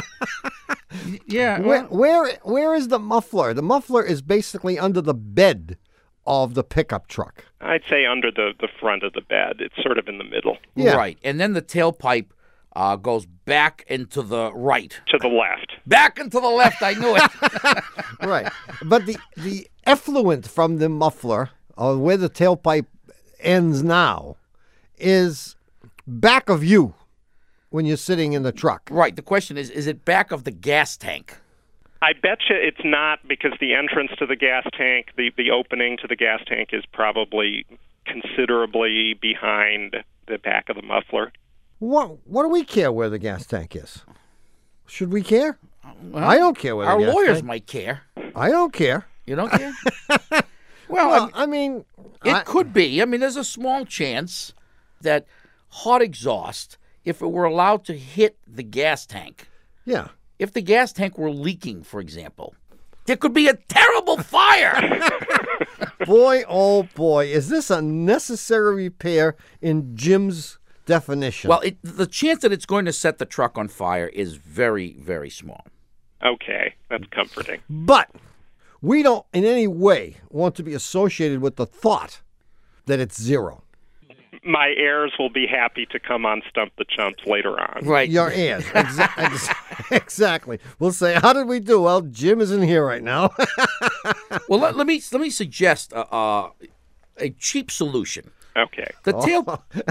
[SPEAKER 1] Yeah.
[SPEAKER 2] Where is the muffler? The muffler is basically under the bed of the pickup truck.
[SPEAKER 10] I'd say under the front of the bed. It's sort of in the middle.
[SPEAKER 2] Yeah.
[SPEAKER 1] Right. And then the tailpipe goes back into the right.
[SPEAKER 10] To the left.
[SPEAKER 1] Back into the left. I knew it.
[SPEAKER 2] Right. But the effluent from the muffler, or where the tailpipe ends now, is back of you when you're sitting in the truck.
[SPEAKER 1] Right. The question is it back of the gas tank?
[SPEAKER 10] I bet you it's not, because the entrance to the gas tank, the opening to the gas tank is probably considerably behind the back of the muffler.
[SPEAKER 2] What do we care where the gas tank is? Should we care?
[SPEAKER 1] Well,
[SPEAKER 2] I don't care where the gas
[SPEAKER 1] our lawyers
[SPEAKER 2] tank.
[SPEAKER 1] might care.
[SPEAKER 2] I don't care.
[SPEAKER 1] You don't care?
[SPEAKER 2] Well, I mean...
[SPEAKER 1] It could be. I mean, there's a small chance that hot exhaust, if it were allowed to hit the gas tank...
[SPEAKER 2] Yeah.
[SPEAKER 1] If the gas tank were leaking, for example, there could be a terrible fire.
[SPEAKER 2] Boy, oh boy, is this a necessary repair in Jim's definition?
[SPEAKER 1] Well, the chance that it's going to set the truck on fire is very, very small.
[SPEAKER 10] Okay, that's comforting.
[SPEAKER 2] But we don't in any way want to be associated with the thought that it's zero.
[SPEAKER 10] My heirs will be happy to come on Stump the Chumps later on.
[SPEAKER 2] Right. Your heirs. Exactly. We'll say, how did we do? Well, Jim isn't here right now.
[SPEAKER 1] Well, let me suggest a cheap solution.
[SPEAKER 10] Okay.
[SPEAKER 1] The tail.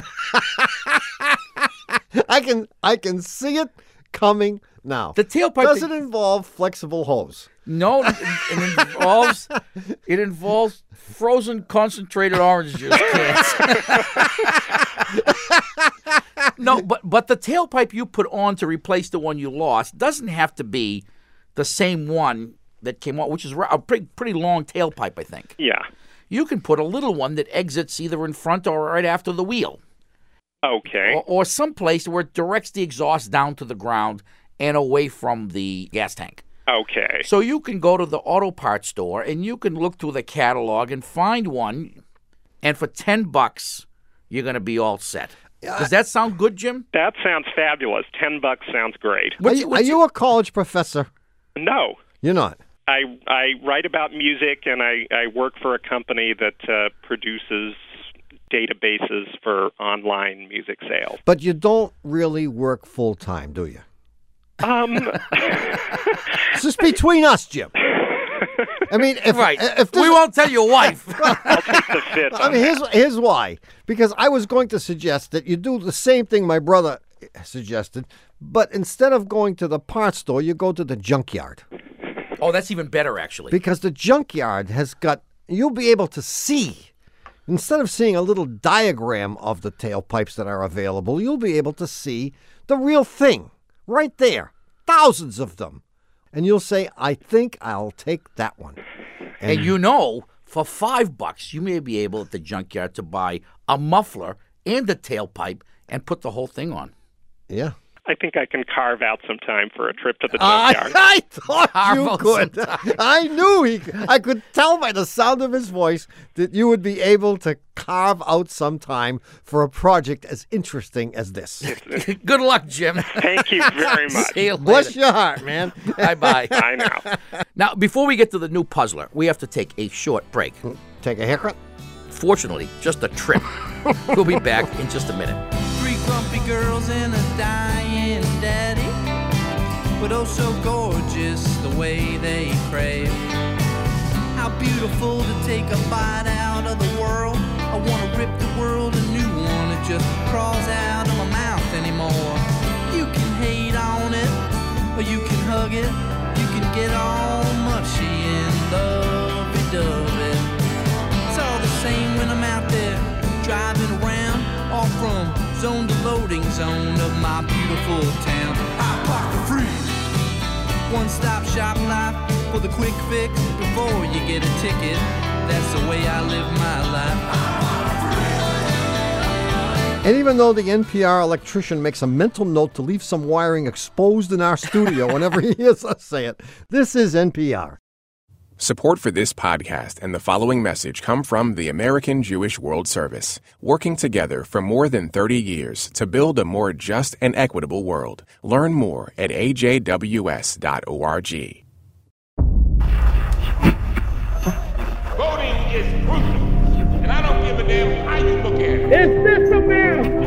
[SPEAKER 2] I can see it coming now.
[SPEAKER 1] The tailpipe
[SPEAKER 2] does it involve flexible hose?
[SPEAKER 1] No, it involves frozen concentrated orange juice cans. No, but the tailpipe you put on to replace the one you lost doesn't have to be the same one that came on, which is a pretty long tailpipe, I think.
[SPEAKER 10] Yeah.
[SPEAKER 1] You can put a little one that exits either in front or right after the wheel.
[SPEAKER 10] Okay.
[SPEAKER 1] Or someplace where it directs the exhaust down to the ground and away from the gas tank.
[SPEAKER 10] Okay.
[SPEAKER 1] So you can go to the auto parts store and you can look through the catalog and find one, and for $10, you're going to be all set. Does that sound good, Jim?
[SPEAKER 10] That sounds fabulous. $10 sounds great.
[SPEAKER 2] Are you a college professor?
[SPEAKER 10] No.
[SPEAKER 2] You're not?
[SPEAKER 10] I write about music, and I work for a company that produces databases for online music sales.
[SPEAKER 2] But you don't really work full-time, do you? It's just between us, Jim. I mean, if
[SPEAKER 1] we won't tell your wife.
[SPEAKER 10] I'll take the fifth.
[SPEAKER 2] I mean, here's why. Because I was going to suggest that you do the same thing my brother suggested, but instead of going to the parts store, you go to the junkyard.
[SPEAKER 1] Oh, that's even better, actually.
[SPEAKER 2] Because the junkyard has got, you'll be able to see, Instead of seeing a little diagram of the tailpipes that are available, you'll be able to see the real thing right there. Thousands of them. And you'll say, I think I'll take that one.
[SPEAKER 1] And you know, for $5, you may be able at the junkyard to buy a muffler and a tailpipe and put the whole thing on.
[SPEAKER 2] Yeah.
[SPEAKER 10] I think I can carve out some time for a trip to the junkyard.
[SPEAKER 2] I thought you could. I knew I could tell by the sound of his voice that you would be able to carve out some time for a project as interesting as this.
[SPEAKER 1] Good luck, Jim.
[SPEAKER 10] Thank you very much.
[SPEAKER 1] See you later.
[SPEAKER 2] Bless your heart, man.
[SPEAKER 1] Bye-bye.
[SPEAKER 10] I know.
[SPEAKER 1] Now, before we get to the new puzzler, we have to take a short break.
[SPEAKER 2] Take a haircut?
[SPEAKER 1] Fortunately, just a trip. We'll be back in just a minute.
[SPEAKER 6] 3 grumpy girls and a dying daddy, but oh so gorgeous the way they crave. How beautiful to take a bite out of the world. I want to rip the world a new one. It just crawls out of my mouth anymore. You can hate on it, or you can hug it. You can get all mushy and lovey-dovey. It's all the same when I'm out there driving around, all from zone to loading zone of my beautiful town. I park for free. One-stop shop life for the quick fix before you get a ticket. That's the way I live my life.
[SPEAKER 2] And even though the NPR electrician makes a mental note to leave some wiring exposed in our studio whenever he hears us say it, this is NPR.
[SPEAKER 11] Support for this podcast and the following message come from the American Jewish World Service, working together for more than 30 years to build a more just and equitable world. Learn more at ajws.org.
[SPEAKER 12] Voting is crucial, and I don't give a damn how you look at it. Is this America?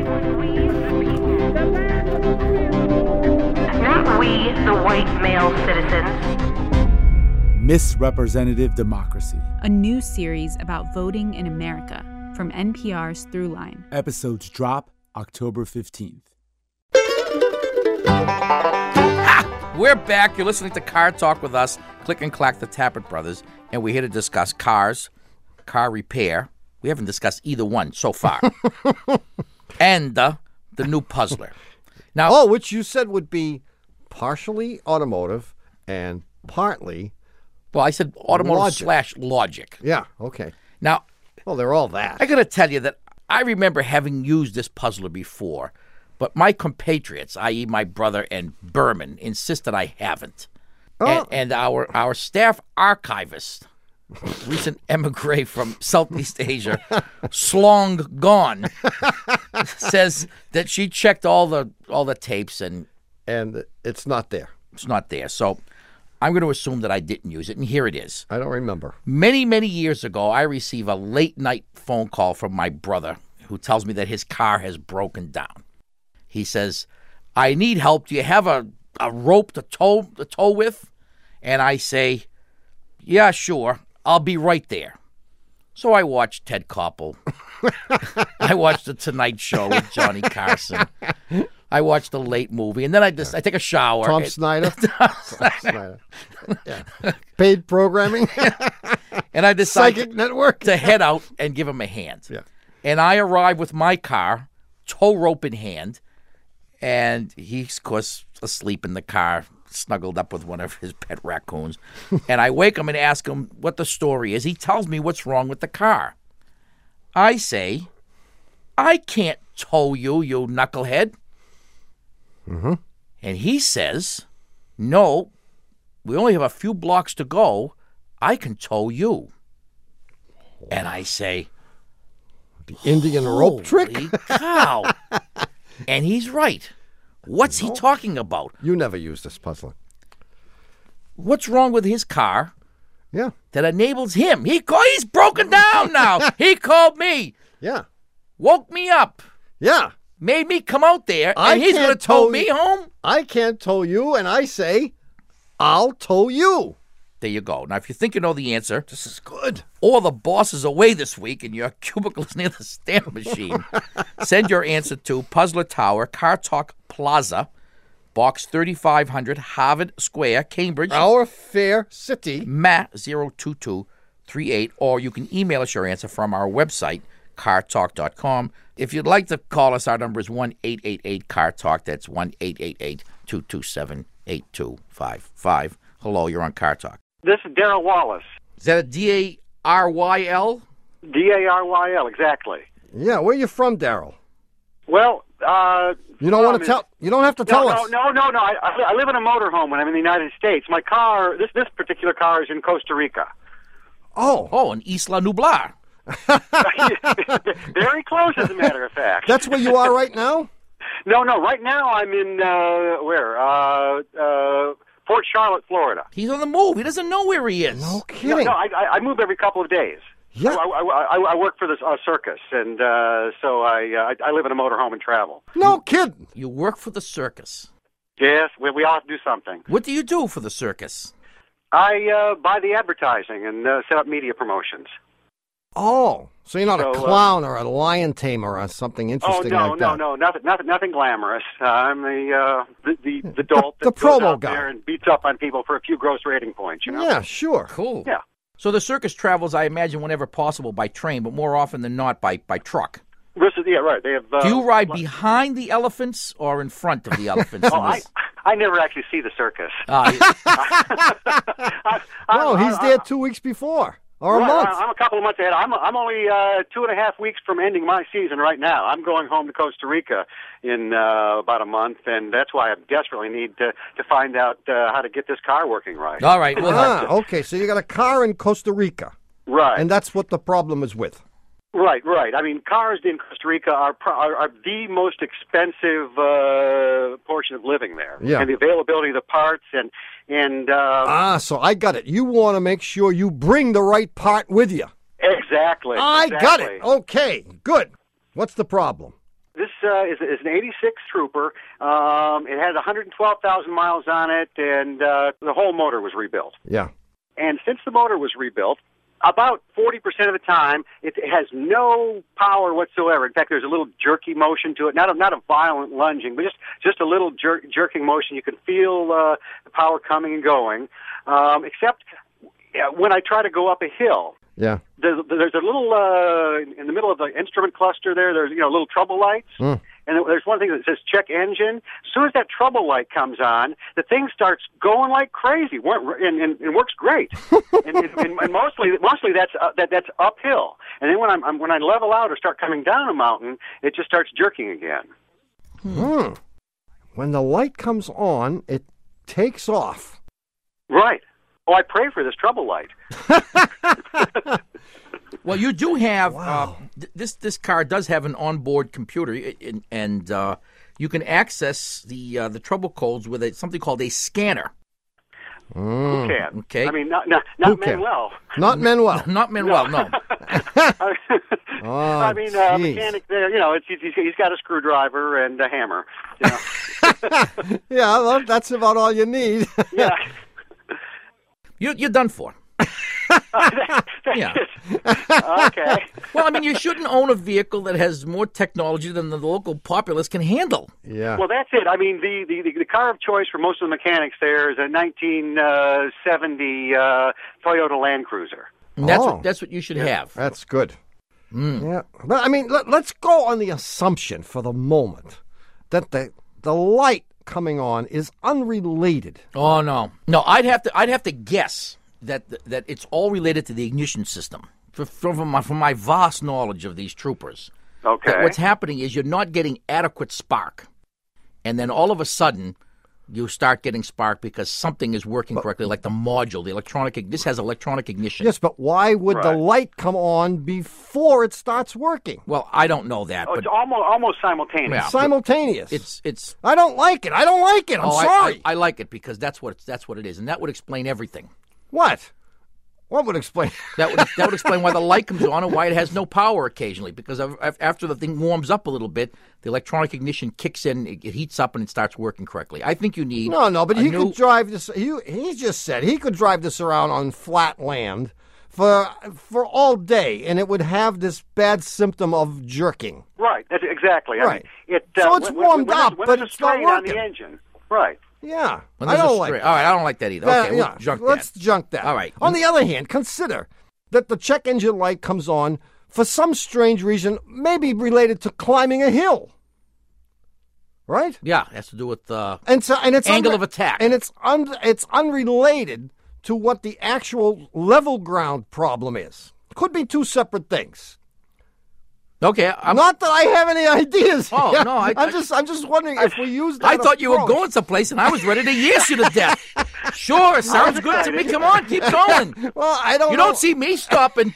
[SPEAKER 13] Not we, the white male citizens.
[SPEAKER 14] Misrepresentative Democracy.
[SPEAKER 15] A new series about voting in America from NPR's Throughline.
[SPEAKER 14] Episodes drop October 15th.
[SPEAKER 1] We're back. You're listening to Car Talk with us, Click and Clack, the Tappert Brothers, and we're here to discuss cars, car repair. We haven't discussed either one so far. And the new puzzler. Now,
[SPEAKER 2] which you said would be partially automotive and partly...
[SPEAKER 1] Well, I said automotive / logic.
[SPEAKER 2] Yeah, okay.
[SPEAKER 1] Now...
[SPEAKER 2] Well, they're all that.
[SPEAKER 1] I got to tell you that I remember having used this puzzler before, but my compatriots, i.e. my brother and Berman, insist that I haven't. Oh. And our staff archivist, recent emigre from Southeast Asia, Slong Gone, says that she checked all the tapes and
[SPEAKER 2] it's not there.
[SPEAKER 1] It's not there. So I'm going to assume that I didn't use it, and here it is.
[SPEAKER 2] I don't remember.
[SPEAKER 1] Many, many years ago, I receive a late-night phone call from my brother who tells me that his car has broken down. He says, I need help. Do you have a rope to tow with? And I say, yeah, sure. I'll be right there. So I watched Ted Koppel. I watched The Tonight Show with Johnny Carson. I watched the late movie, and then I take a shower.
[SPEAKER 2] Tom Snyder. Yeah. Paid programming.
[SPEAKER 1] And I decided
[SPEAKER 2] Psychic Network
[SPEAKER 1] to head out and give him a hand.
[SPEAKER 2] Yeah.
[SPEAKER 1] And I arrive with my car, tow rope in hand, and he's, of course, asleep in the car, snuggled up with one of his pet raccoons. And I wake him and ask him what the story is. He tells me what's wrong with the car. I say, I can't tow you, you knucklehead.
[SPEAKER 2] Mm-hmm.
[SPEAKER 1] And he says, no, we only have a few blocks to go. I can tow you. And I say,
[SPEAKER 2] the Indian rope trick?
[SPEAKER 1] Holy cow. And he's right. What's he talking about?
[SPEAKER 2] You never used this puzzler.
[SPEAKER 1] What's wrong with his car?
[SPEAKER 2] Yeah.
[SPEAKER 1] That enables him. He's broken down now. He called me.
[SPEAKER 2] Yeah.
[SPEAKER 1] Woke me up.
[SPEAKER 2] Yeah.
[SPEAKER 1] Made me come out there, and he's going to tow me home?
[SPEAKER 2] I can't tow you, and I say, I'll tow you.
[SPEAKER 1] There you go. Now, if you think you know the answer,
[SPEAKER 2] this is good.
[SPEAKER 1] Or the boss is away this week and your cubicle is near the stamp machine, send your answer to Puzzler Tower, Car Talk Plaza, Box 3500, Harvard Square, Cambridge.
[SPEAKER 2] Our fair city.
[SPEAKER 1] MA 02238, or you can email us your answer from our website, cartalk.com. If you'd like to call us, our number is 1-888-CAR-TALK. That's 1-888-227-8255. Hello, you're on Car Talk.
[SPEAKER 16] This is Daryl Wallace.
[SPEAKER 1] Is that a D-A-R-Y-L?
[SPEAKER 16] D-A-R-Y-L, exactly.
[SPEAKER 2] Yeah, where are you from, Daryl?
[SPEAKER 16] Well,
[SPEAKER 2] you don't want to tell. You don't have to tell us.
[SPEAKER 16] No. I live in a motorhome when I'm in the United States. My car, this particular car, is in Costa Rica.
[SPEAKER 2] Oh,
[SPEAKER 1] in Isla Nublar.
[SPEAKER 16] Very close, as a matter of fact.
[SPEAKER 2] That's where you are right now?
[SPEAKER 16] No. Right now I'm in Fort Charlotte, Florida.
[SPEAKER 1] He's on the move. He doesn't know where he is.
[SPEAKER 2] No kidding.
[SPEAKER 16] No, I move every couple of days.
[SPEAKER 2] Yeah.
[SPEAKER 16] I work for the circus, and so I live in a motorhome and travel.
[SPEAKER 2] No kidding.
[SPEAKER 1] You work for the circus?
[SPEAKER 16] Yes, we all have to do something.
[SPEAKER 1] What do you do for the circus?
[SPEAKER 16] I buy the advertising and set up media promotions.
[SPEAKER 2] Oh, so you're not a clown or a lion tamer or something interesting like that?
[SPEAKER 16] No, nothing glamorous. I'm the dolt that
[SPEAKER 2] promo
[SPEAKER 16] goes out
[SPEAKER 2] guy
[SPEAKER 16] there and beats up on people for a few gross rating points. You know?
[SPEAKER 2] Yeah, sure.
[SPEAKER 1] Cool.
[SPEAKER 16] Yeah.
[SPEAKER 1] So the circus travels, I imagine, whenever possible by train, but more often than not by truck.
[SPEAKER 16] Yeah, right. They have.
[SPEAKER 1] Do you ride behind the elephants or in front of the elephants?
[SPEAKER 16] I never actually see the circus.
[SPEAKER 2] No, he's there 2 weeks before. Or a month.
[SPEAKER 16] I'm a couple of months ahead. I'm only 2.5 weeks from ending my season right now. I'm going home to Costa Rica in about a month, and that's why I desperately need to find out how to get this car working right.
[SPEAKER 1] All right.
[SPEAKER 2] Okay, so you got a car in Costa Rica.
[SPEAKER 16] Right.
[SPEAKER 2] And that's what the problem is with.
[SPEAKER 16] Right. I mean, cars in Costa Rica are the most expensive portion of living there.
[SPEAKER 2] Yeah.
[SPEAKER 16] And the availability of the parts and
[SPEAKER 2] so I got it. You want to make sure you bring the right part with you.
[SPEAKER 16] Exactly.
[SPEAKER 2] I got it. Okay, good. What's the problem?
[SPEAKER 16] This is an 86 Trooper. It had 112,000 miles on it, and the whole motor was rebuilt.
[SPEAKER 2] Yeah.
[SPEAKER 16] And since the motor was rebuilt, about 40% of the time, it has no power whatsoever. In fact, there's a little jerky motion to it, not a violent lunging, but just a little jerking motion. You can feel the power coming and going, except when I try to go up a hill.
[SPEAKER 2] Yeah.
[SPEAKER 16] There's a little in the middle of the instrument cluster there. There's little trouble lights. And there's one thing that says check engine. As soon as that trouble light comes on, the thing starts going like crazy and works great. and mostly that's uphill. And then when I level out or start coming down a mountain, it just starts jerking again.
[SPEAKER 2] When the light comes on, it takes off.
[SPEAKER 16] Right. Oh, I pray for this trouble light.
[SPEAKER 1] Well, you do have this car does have an onboard computer, and you can access the trouble codes with something called a scanner.
[SPEAKER 16] Who can?
[SPEAKER 1] Okay.
[SPEAKER 16] I mean, not Manuel.
[SPEAKER 2] Not Manuel.
[SPEAKER 1] Not Manuel. No.
[SPEAKER 16] I mean, mechanic there. He's got a screwdriver and a hammer.
[SPEAKER 2] Yeah, well, that's about all you need.
[SPEAKER 16] Yeah.
[SPEAKER 1] You're done for. Yeah.
[SPEAKER 16] Okay.
[SPEAKER 1] Well, I mean, you shouldn't own a vehicle that has more technology than the local populace can handle.
[SPEAKER 2] Yeah.
[SPEAKER 16] Well, that's it. I mean, the car of choice for most of the mechanics there is a 1970 Toyota Land Cruiser.
[SPEAKER 1] And that's what you should have.
[SPEAKER 2] That's good. Yeah. But I mean, let's go on the assumption for the moment that the light coming on is unrelated.
[SPEAKER 1] Oh no, I'd have to guess that it's all related to the ignition system. From my vast knowledge of these troopers,
[SPEAKER 16] okay,
[SPEAKER 1] what's happening is you're not getting adequate spark, and then all of a sudden you start getting spark because something is working correctly, like the module, the electronic. This has electronic ignition.
[SPEAKER 2] Yes, but why would the light come on before it starts working?
[SPEAKER 1] Well, I don't know that.
[SPEAKER 16] It's almost simultaneous.
[SPEAKER 1] Yeah,
[SPEAKER 2] simultaneous.
[SPEAKER 1] It's.
[SPEAKER 2] I don't like it. I'm sorry.
[SPEAKER 1] I like it because that's what it is, and that would explain everything.
[SPEAKER 2] What? What would explain?
[SPEAKER 1] That would explain why the light comes on and why it has no power occasionally. Because after the thing warms up a little bit, the electronic ignition kicks in, it heats up, and it starts working correctly. I think you need
[SPEAKER 2] but he could drive this. He just said he could drive this around on flat land for all day, and it would have this bad symptom of jerking.
[SPEAKER 16] Right. That's exactly.
[SPEAKER 2] Right.
[SPEAKER 16] I mean,
[SPEAKER 2] so it's warmed up, but it's not working
[SPEAKER 16] on the engine. Right.
[SPEAKER 2] Yeah,
[SPEAKER 1] I don't like it. All right, I don't like that either. Okay, we'll junk that.
[SPEAKER 2] Let's junk that.
[SPEAKER 1] All right.
[SPEAKER 2] On the other hand, consider that the check engine light comes on for some strange reason, maybe related to climbing a hill. Right?
[SPEAKER 1] Yeah, it has to do with
[SPEAKER 2] and it's
[SPEAKER 1] angle of attack.
[SPEAKER 2] And it's unrelated to what the actual level ground problem is. Could be two separate things.
[SPEAKER 1] Okay,
[SPEAKER 2] not that I have any ideas.
[SPEAKER 1] Oh
[SPEAKER 2] here.
[SPEAKER 1] no,
[SPEAKER 2] I'm just wondering if we use that.
[SPEAKER 1] I thought you were
[SPEAKER 2] approach.
[SPEAKER 1] going someplace, and I was ready to yes you to death. Sure, sounds good to me. Come on, keep going.
[SPEAKER 2] Well, I don't.
[SPEAKER 1] You
[SPEAKER 2] know.
[SPEAKER 1] don't see me stopping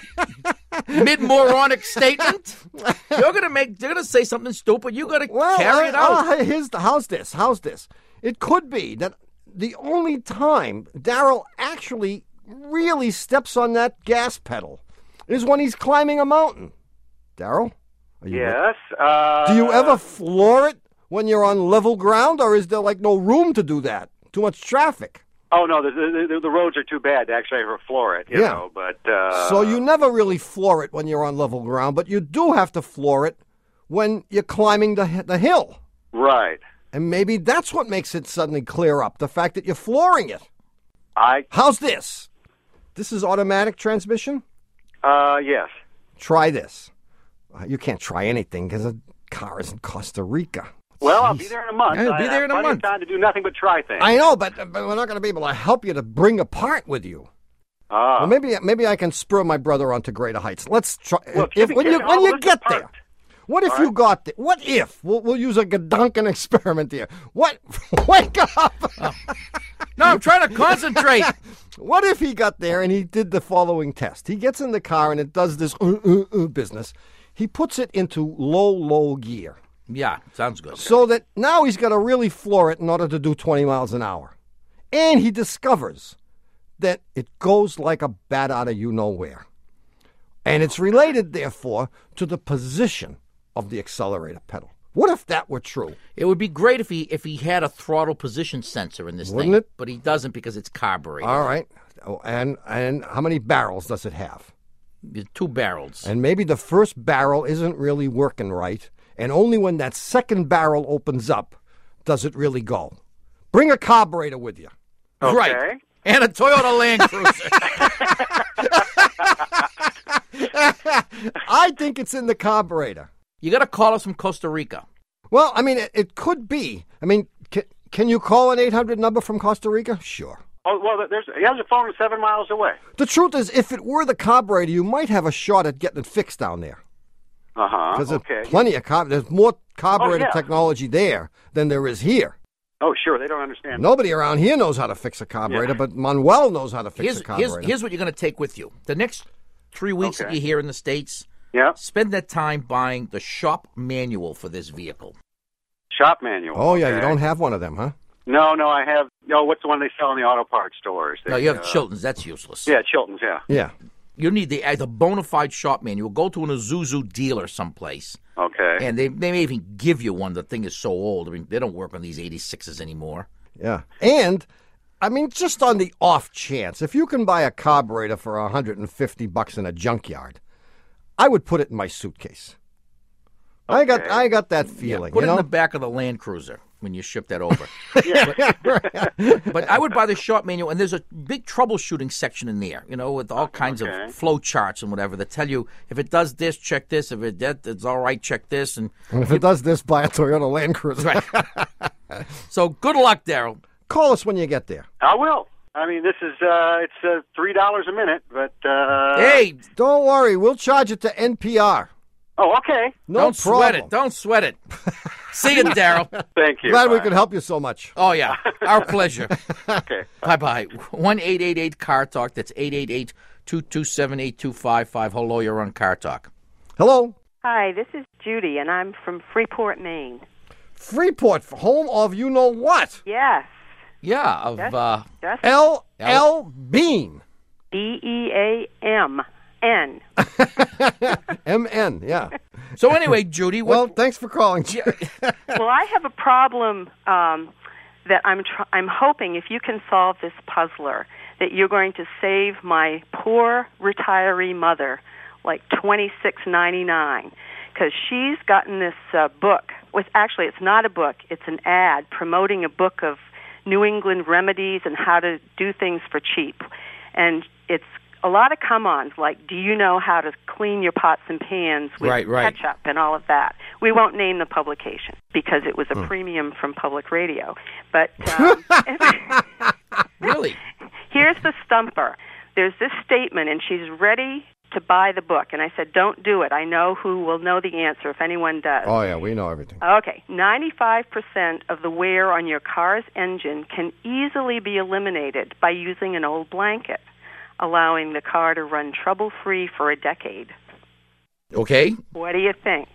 [SPEAKER 1] mid-moronic statement. They're gonna say something stupid. You gotta carry it out.
[SPEAKER 2] How's this? It could be that the only time Daryl actually really steps on that gas pedal is when he's climbing a mountain. Daryl?
[SPEAKER 16] Yes.
[SPEAKER 2] Do you ever floor it when you're on level ground, or is there like no room to do that? Too much traffic?
[SPEAKER 16] Oh, no, the roads are too bad to actually ever floor it, you know, but...
[SPEAKER 2] So you never really floor it when you're on level ground, but you do have to floor it when you're climbing the hill.
[SPEAKER 16] Right.
[SPEAKER 2] And maybe that's what makes it suddenly clear up, the fact that you're flooring it. How's this? This is automatic transmission?
[SPEAKER 16] Yes.
[SPEAKER 2] Try this. You can't try anything because the car is in Costa Rica.
[SPEAKER 16] Well, I'll be there in a month.
[SPEAKER 2] I'll be there in a
[SPEAKER 16] plenty
[SPEAKER 2] month.
[SPEAKER 16] of time to do nothing but try things.
[SPEAKER 2] I know, but we're not going to be able to help you to bring a part with you. Well, maybe I can spur my brother on to greater heights. Let's try.
[SPEAKER 16] Look,
[SPEAKER 2] when you get there, what if you got there? What if we'll use a Goduncan experiment here? What? Wake up!
[SPEAKER 1] No, I'm trying to concentrate.
[SPEAKER 2] What if he got there and he did the following test? He gets in the car and it does this business. He puts it into low gear.
[SPEAKER 1] Yeah, sounds good.
[SPEAKER 2] So that now he's got to really floor it in order to do 20 miles an hour. And he discovers that it goes like a bat out of you-know-where. And it's related, therefore, to the position of the accelerator pedal. What if that were true?
[SPEAKER 1] It would be great if he had a throttle position sensor in this
[SPEAKER 2] Wouldn't
[SPEAKER 1] thing.
[SPEAKER 2] it?
[SPEAKER 1] But he doesn't because it's carbureted.
[SPEAKER 2] All right. Oh, and how many barrels does it have?
[SPEAKER 1] 2 barrels.
[SPEAKER 2] And maybe the first barrel isn't really working right, and only when that second barrel opens up does it really go. Bring a carburetor with you.
[SPEAKER 16] Okay.
[SPEAKER 1] Right. And a Toyota Land Cruiser.
[SPEAKER 2] I think it's in the carburetor.
[SPEAKER 1] You got to call us from Costa Rica.
[SPEAKER 2] Well, I mean, it could be. I mean, can you call an 800 number from Costa Rica? Sure.
[SPEAKER 16] Oh, well, he has a phone 7 miles away.
[SPEAKER 2] The truth is, if it were the carburetor, you might have a shot at getting it fixed down there.
[SPEAKER 16] Uh-huh,
[SPEAKER 2] Because there's more carburetor technology there than there is here.
[SPEAKER 16] Oh, sure, they don't understand.
[SPEAKER 2] Nobody around here knows how to fix a carburetor, but Manuel knows how to fix a carburetor.
[SPEAKER 1] Here's what you're going to take with you. The next 3 weeks that you're here in the States, spend that time buying the shop manual for this vehicle.
[SPEAKER 16] Shop manual.
[SPEAKER 2] Oh, yeah, you don't have one of them, huh?
[SPEAKER 16] No, I have... what's the one they sell in the auto parts stores?
[SPEAKER 1] No, you have Chilton's. That's useless.
[SPEAKER 16] Yeah, Chilton's, yeah.
[SPEAKER 2] Yeah.
[SPEAKER 1] You need the bona fide shop manual. Go to an Isuzu dealer someplace.
[SPEAKER 16] Okay.
[SPEAKER 1] And they may even give you one. The thing is so old. I mean, they don't work on these 86s anymore.
[SPEAKER 2] Yeah. And, I mean, just on the off chance, if you can buy a carburetor for $150 in a junkyard, I would put it in my suitcase. Okay. I got that feeling.
[SPEAKER 1] Put it
[SPEAKER 2] you know?
[SPEAKER 1] in the back of the Land Cruiser when you ship that over. But I would buy the shop manual, and there's a big troubleshooting section in there, with all kinds of flow charts and whatever that tell you if it does this, check this. If it's all right, check this. And
[SPEAKER 2] if it does this, buy a Toyota Land Cruiser.
[SPEAKER 1] Right. So good luck, Daryl.
[SPEAKER 2] Call us when you get there.
[SPEAKER 16] I will. I mean, this is it's $3 a minute, but
[SPEAKER 2] hey, don't worry, we'll charge it to NPR.
[SPEAKER 16] Oh, okay.
[SPEAKER 1] Don't sweat it. Don't sweat it. See you, Daryl.
[SPEAKER 16] Thank you.
[SPEAKER 2] Glad we could help you so much.
[SPEAKER 1] Oh, yeah. Our pleasure.
[SPEAKER 16] Okay.
[SPEAKER 1] Bye-bye. 1-888-CAR-TALK. That's 888-227-8255. Hello, you're on Car Talk.
[SPEAKER 2] Hello.
[SPEAKER 17] Hi, this is Judy, and I'm from Freeport, Maine.
[SPEAKER 2] Freeport, home of you-know-what?
[SPEAKER 17] Yes.
[SPEAKER 1] Yeah, of
[SPEAKER 2] L.L. Bean.
[SPEAKER 17] Beam.
[SPEAKER 2] M.N., yeah.
[SPEAKER 1] So anyway, Judy...
[SPEAKER 2] Well, thanks for calling.
[SPEAKER 17] Well, I have a problem that I'm hoping if you can solve this puzzler, that you're going to save my poor retiree mother like $26.99, because she's gotten this book. Actually, it's not a book. It's an ad promoting a book of New England remedies and how to do things for cheap. And it's a lot of come-ons, like, do you know how to clean your pots and pans with ketchup and all of that. We won't name the publication because it was a premium from public radio. But
[SPEAKER 1] really,
[SPEAKER 17] here's the stumper. There's this statement, and she's ready to buy the book. And I said, don't do it. I know who will know the answer if anyone does.
[SPEAKER 2] Oh, yeah, we know everything.
[SPEAKER 17] Okay. 95% of the wear on your car's engine can easily be eliminated by using an old blanket, allowing the car to run trouble-free for a decade.
[SPEAKER 1] Okay.
[SPEAKER 17] What do you think?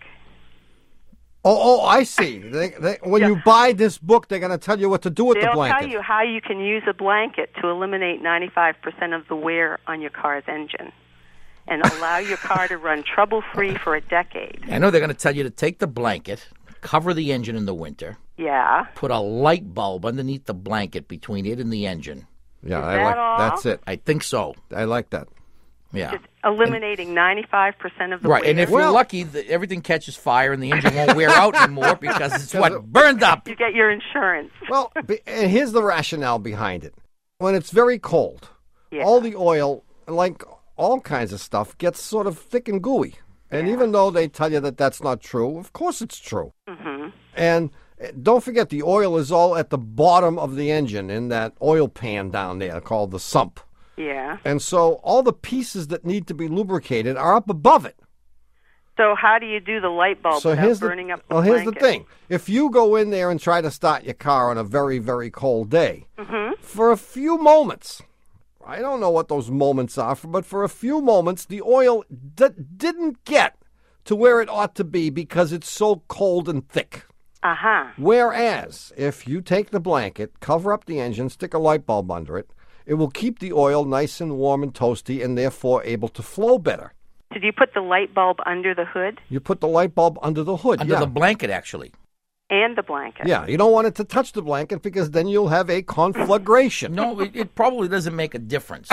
[SPEAKER 2] Oh, I see. When you buy this book, they're going to tell you what to do with the blanket.
[SPEAKER 17] They'll tell you how you can use a blanket to eliminate 95% of the wear on your car's engine and allow your car to run trouble-free for a decade.
[SPEAKER 1] I know they're going to tell you to take the blanket, cover the engine in the winter.
[SPEAKER 17] Yeah. Put
[SPEAKER 1] a light bulb underneath the blanket between it and the engine.
[SPEAKER 2] Yeah,
[SPEAKER 1] that's it. I think so.
[SPEAKER 2] I like that.
[SPEAKER 1] Yeah.
[SPEAKER 17] Just eliminating 95% of the
[SPEAKER 1] right,
[SPEAKER 17] wear.
[SPEAKER 1] and if you're lucky, everything catches fire and the engine won't wear out anymore because it's burned up.
[SPEAKER 17] You get your insurance.
[SPEAKER 2] Well, and here's the rationale behind it. When it's very cold, all the oil, like all kinds of stuff, gets sort of thick and gooey. And even though they tell you that that's not true, of course it's true.
[SPEAKER 17] Mm-hmm.
[SPEAKER 2] And don't forget, the oil is all at the bottom of the engine in that oil pan down there called the sump.
[SPEAKER 17] Yeah.
[SPEAKER 2] And so all the pieces that need to be lubricated are up above it.
[SPEAKER 17] So how do you do the light bulb without burning up the blanket?
[SPEAKER 2] Here's the thing. If you go in there and try to start your car on a very, very cold day, for a few moments, I don't know what those moments are, but for a few moments, the oil didn't get to where it ought to be because it's so cold and thick.
[SPEAKER 17] Uh-huh.
[SPEAKER 2] Whereas, if you take the blanket, cover up the engine, stick a light bulb under it, it will keep the oil nice and warm and toasty and therefore able to flow better.
[SPEAKER 17] Did you put the light bulb under the hood?
[SPEAKER 2] You put the light bulb under the hood,
[SPEAKER 1] Under the blanket, actually.
[SPEAKER 17] And the blanket.
[SPEAKER 2] Yeah, you don't want it to touch the blanket because then you'll have a conflagration.
[SPEAKER 1] No, it probably doesn't make a difference.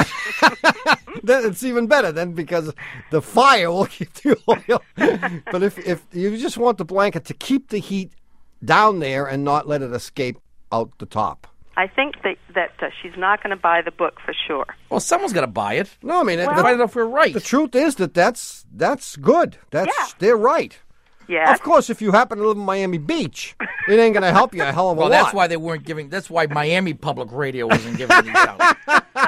[SPEAKER 2] Then it's even better then because the fire will keep the oil. But if you just want the blanket to keep the heat down there and not let it escape out the top.
[SPEAKER 17] I think that she's not going to buy the book for sure.
[SPEAKER 1] Well, someone's going to buy it.
[SPEAKER 2] No, I mean,
[SPEAKER 1] find out if we're right.
[SPEAKER 2] The truth is that's good. They're right.
[SPEAKER 17] Yeah.
[SPEAKER 2] Of course, if you happen to live in Miami Beach, it ain't going to help you a hell of a lot.
[SPEAKER 1] Well, that's why they weren't giving. That's why Miami Public Radio wasn't giving these out.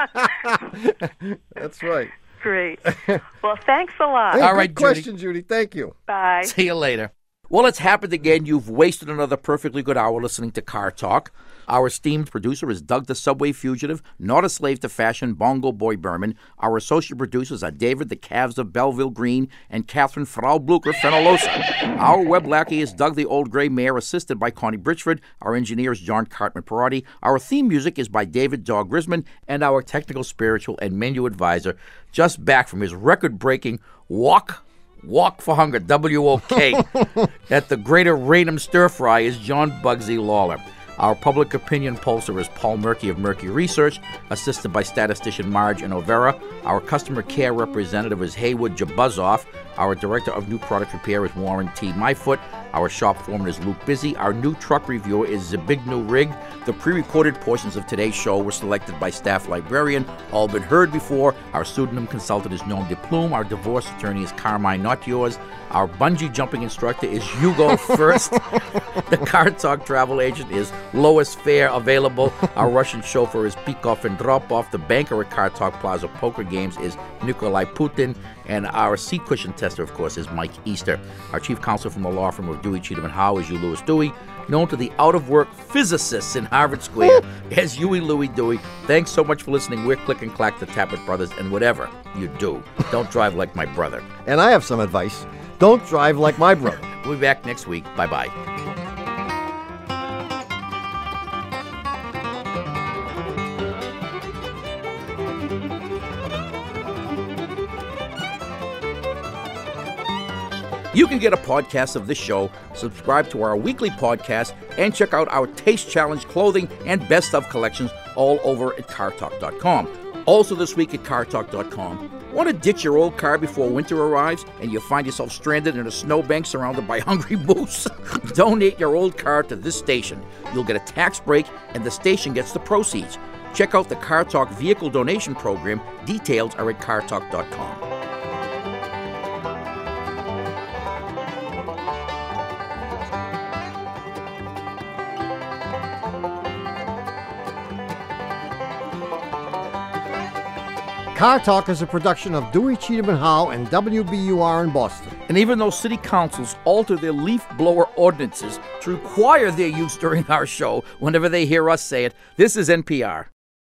[SPEAKER 2] That's right.
[SPEAKER 17] Great. Well, thanks a lot.
[SPEAKER 2] Hey,
[SPEAKER 1] all right,
[SPEAKER 2] good question, Judy. Thank you.
[SPEAKER 17] Bye.
[SPEAKER 1] See you later. Well, it's happened again. You've wasted another perfectly good hour listening to Car Talk. Our esteemed producer is Doug the Subway Fugitive, not a slave to fashion, Bongo Boy Berman. Our associate producers are David the Calves of Belleville Green and Catherine Frau Blucher Fenolosa. Our web lackey is Doug the Old Gray Mare, assisted by Connie Britchford. Our engineer is John Cartman Perotti. Our theme music is by David Dog Grisman, and our technical, spiritual, and menu advisor, just back from his record-breaking Walk for Hunger, WOK, at the Greater Raynham Stir Fry is John Bugsy Lawler. Our public opinion pollster is Paul Murky of Murky Research, assisted by statistician Marge and Overa. Our customer care representative is Haywood Jabuzzoff. Our director of new product repair is Warren T. Myfoot. Our shop foreman is Luke Busy. Our new truck reviewer is Zbigniew Rig. The pre-recorded portions of today's show were selected by staff librarian, all been heard before. Our pseudonym consultant is Noam de Plume. Our divorce attorney is Carmine Not Yours. Our bungee jumping instructor is Hugo First. The Car Talk travel agent is Lowest Fare Available. Our Russian chauffeur is Peek-Off and Drop-Off. The banker at Car Talk Plaza Poker Games is Nikolai Putin. And our seat cushion tester, of course, is Mike Easter. Our chief counsel from the law firm of Dewey, Cheatham & Howe is Hugh Lewis Dewey, known to the out-of-work physicists in Harvard Square as Huey Louie Dewey. Thanks so much for listening. We're Click and Clack, the Tappet Brothers, and whatever you do, don't drive like my brother.
[SPEAKER 2] And I have some advice. Don't drive like my brother.
[SPEAKER 1] We'll be back next week. Bye-bye. You can get a podcast of this show, subscribe to our weekly podcast, and check out our Taste Challenge clothing and best of collections all over at cartalk.com. Also this week at cartalk.com, want to ditch your old car before winter arrives and you find yourself stranded in a snowbank surrounded by hungry moose? Donate your old car to this station. You'll get a tax break and the station gets the proceeds. Check out the Car Talk Vehicle Donation Program. Details are at cartalk.com.
[SPEAKER 2] Car Talk is a production of Dewey, Cheatham and Howe and WBUR in Boston.
[SPEAKER 1] And even though city councils alter their leaf blower ordinances to require their use during our show, whenever they hear us say it, this is NPR.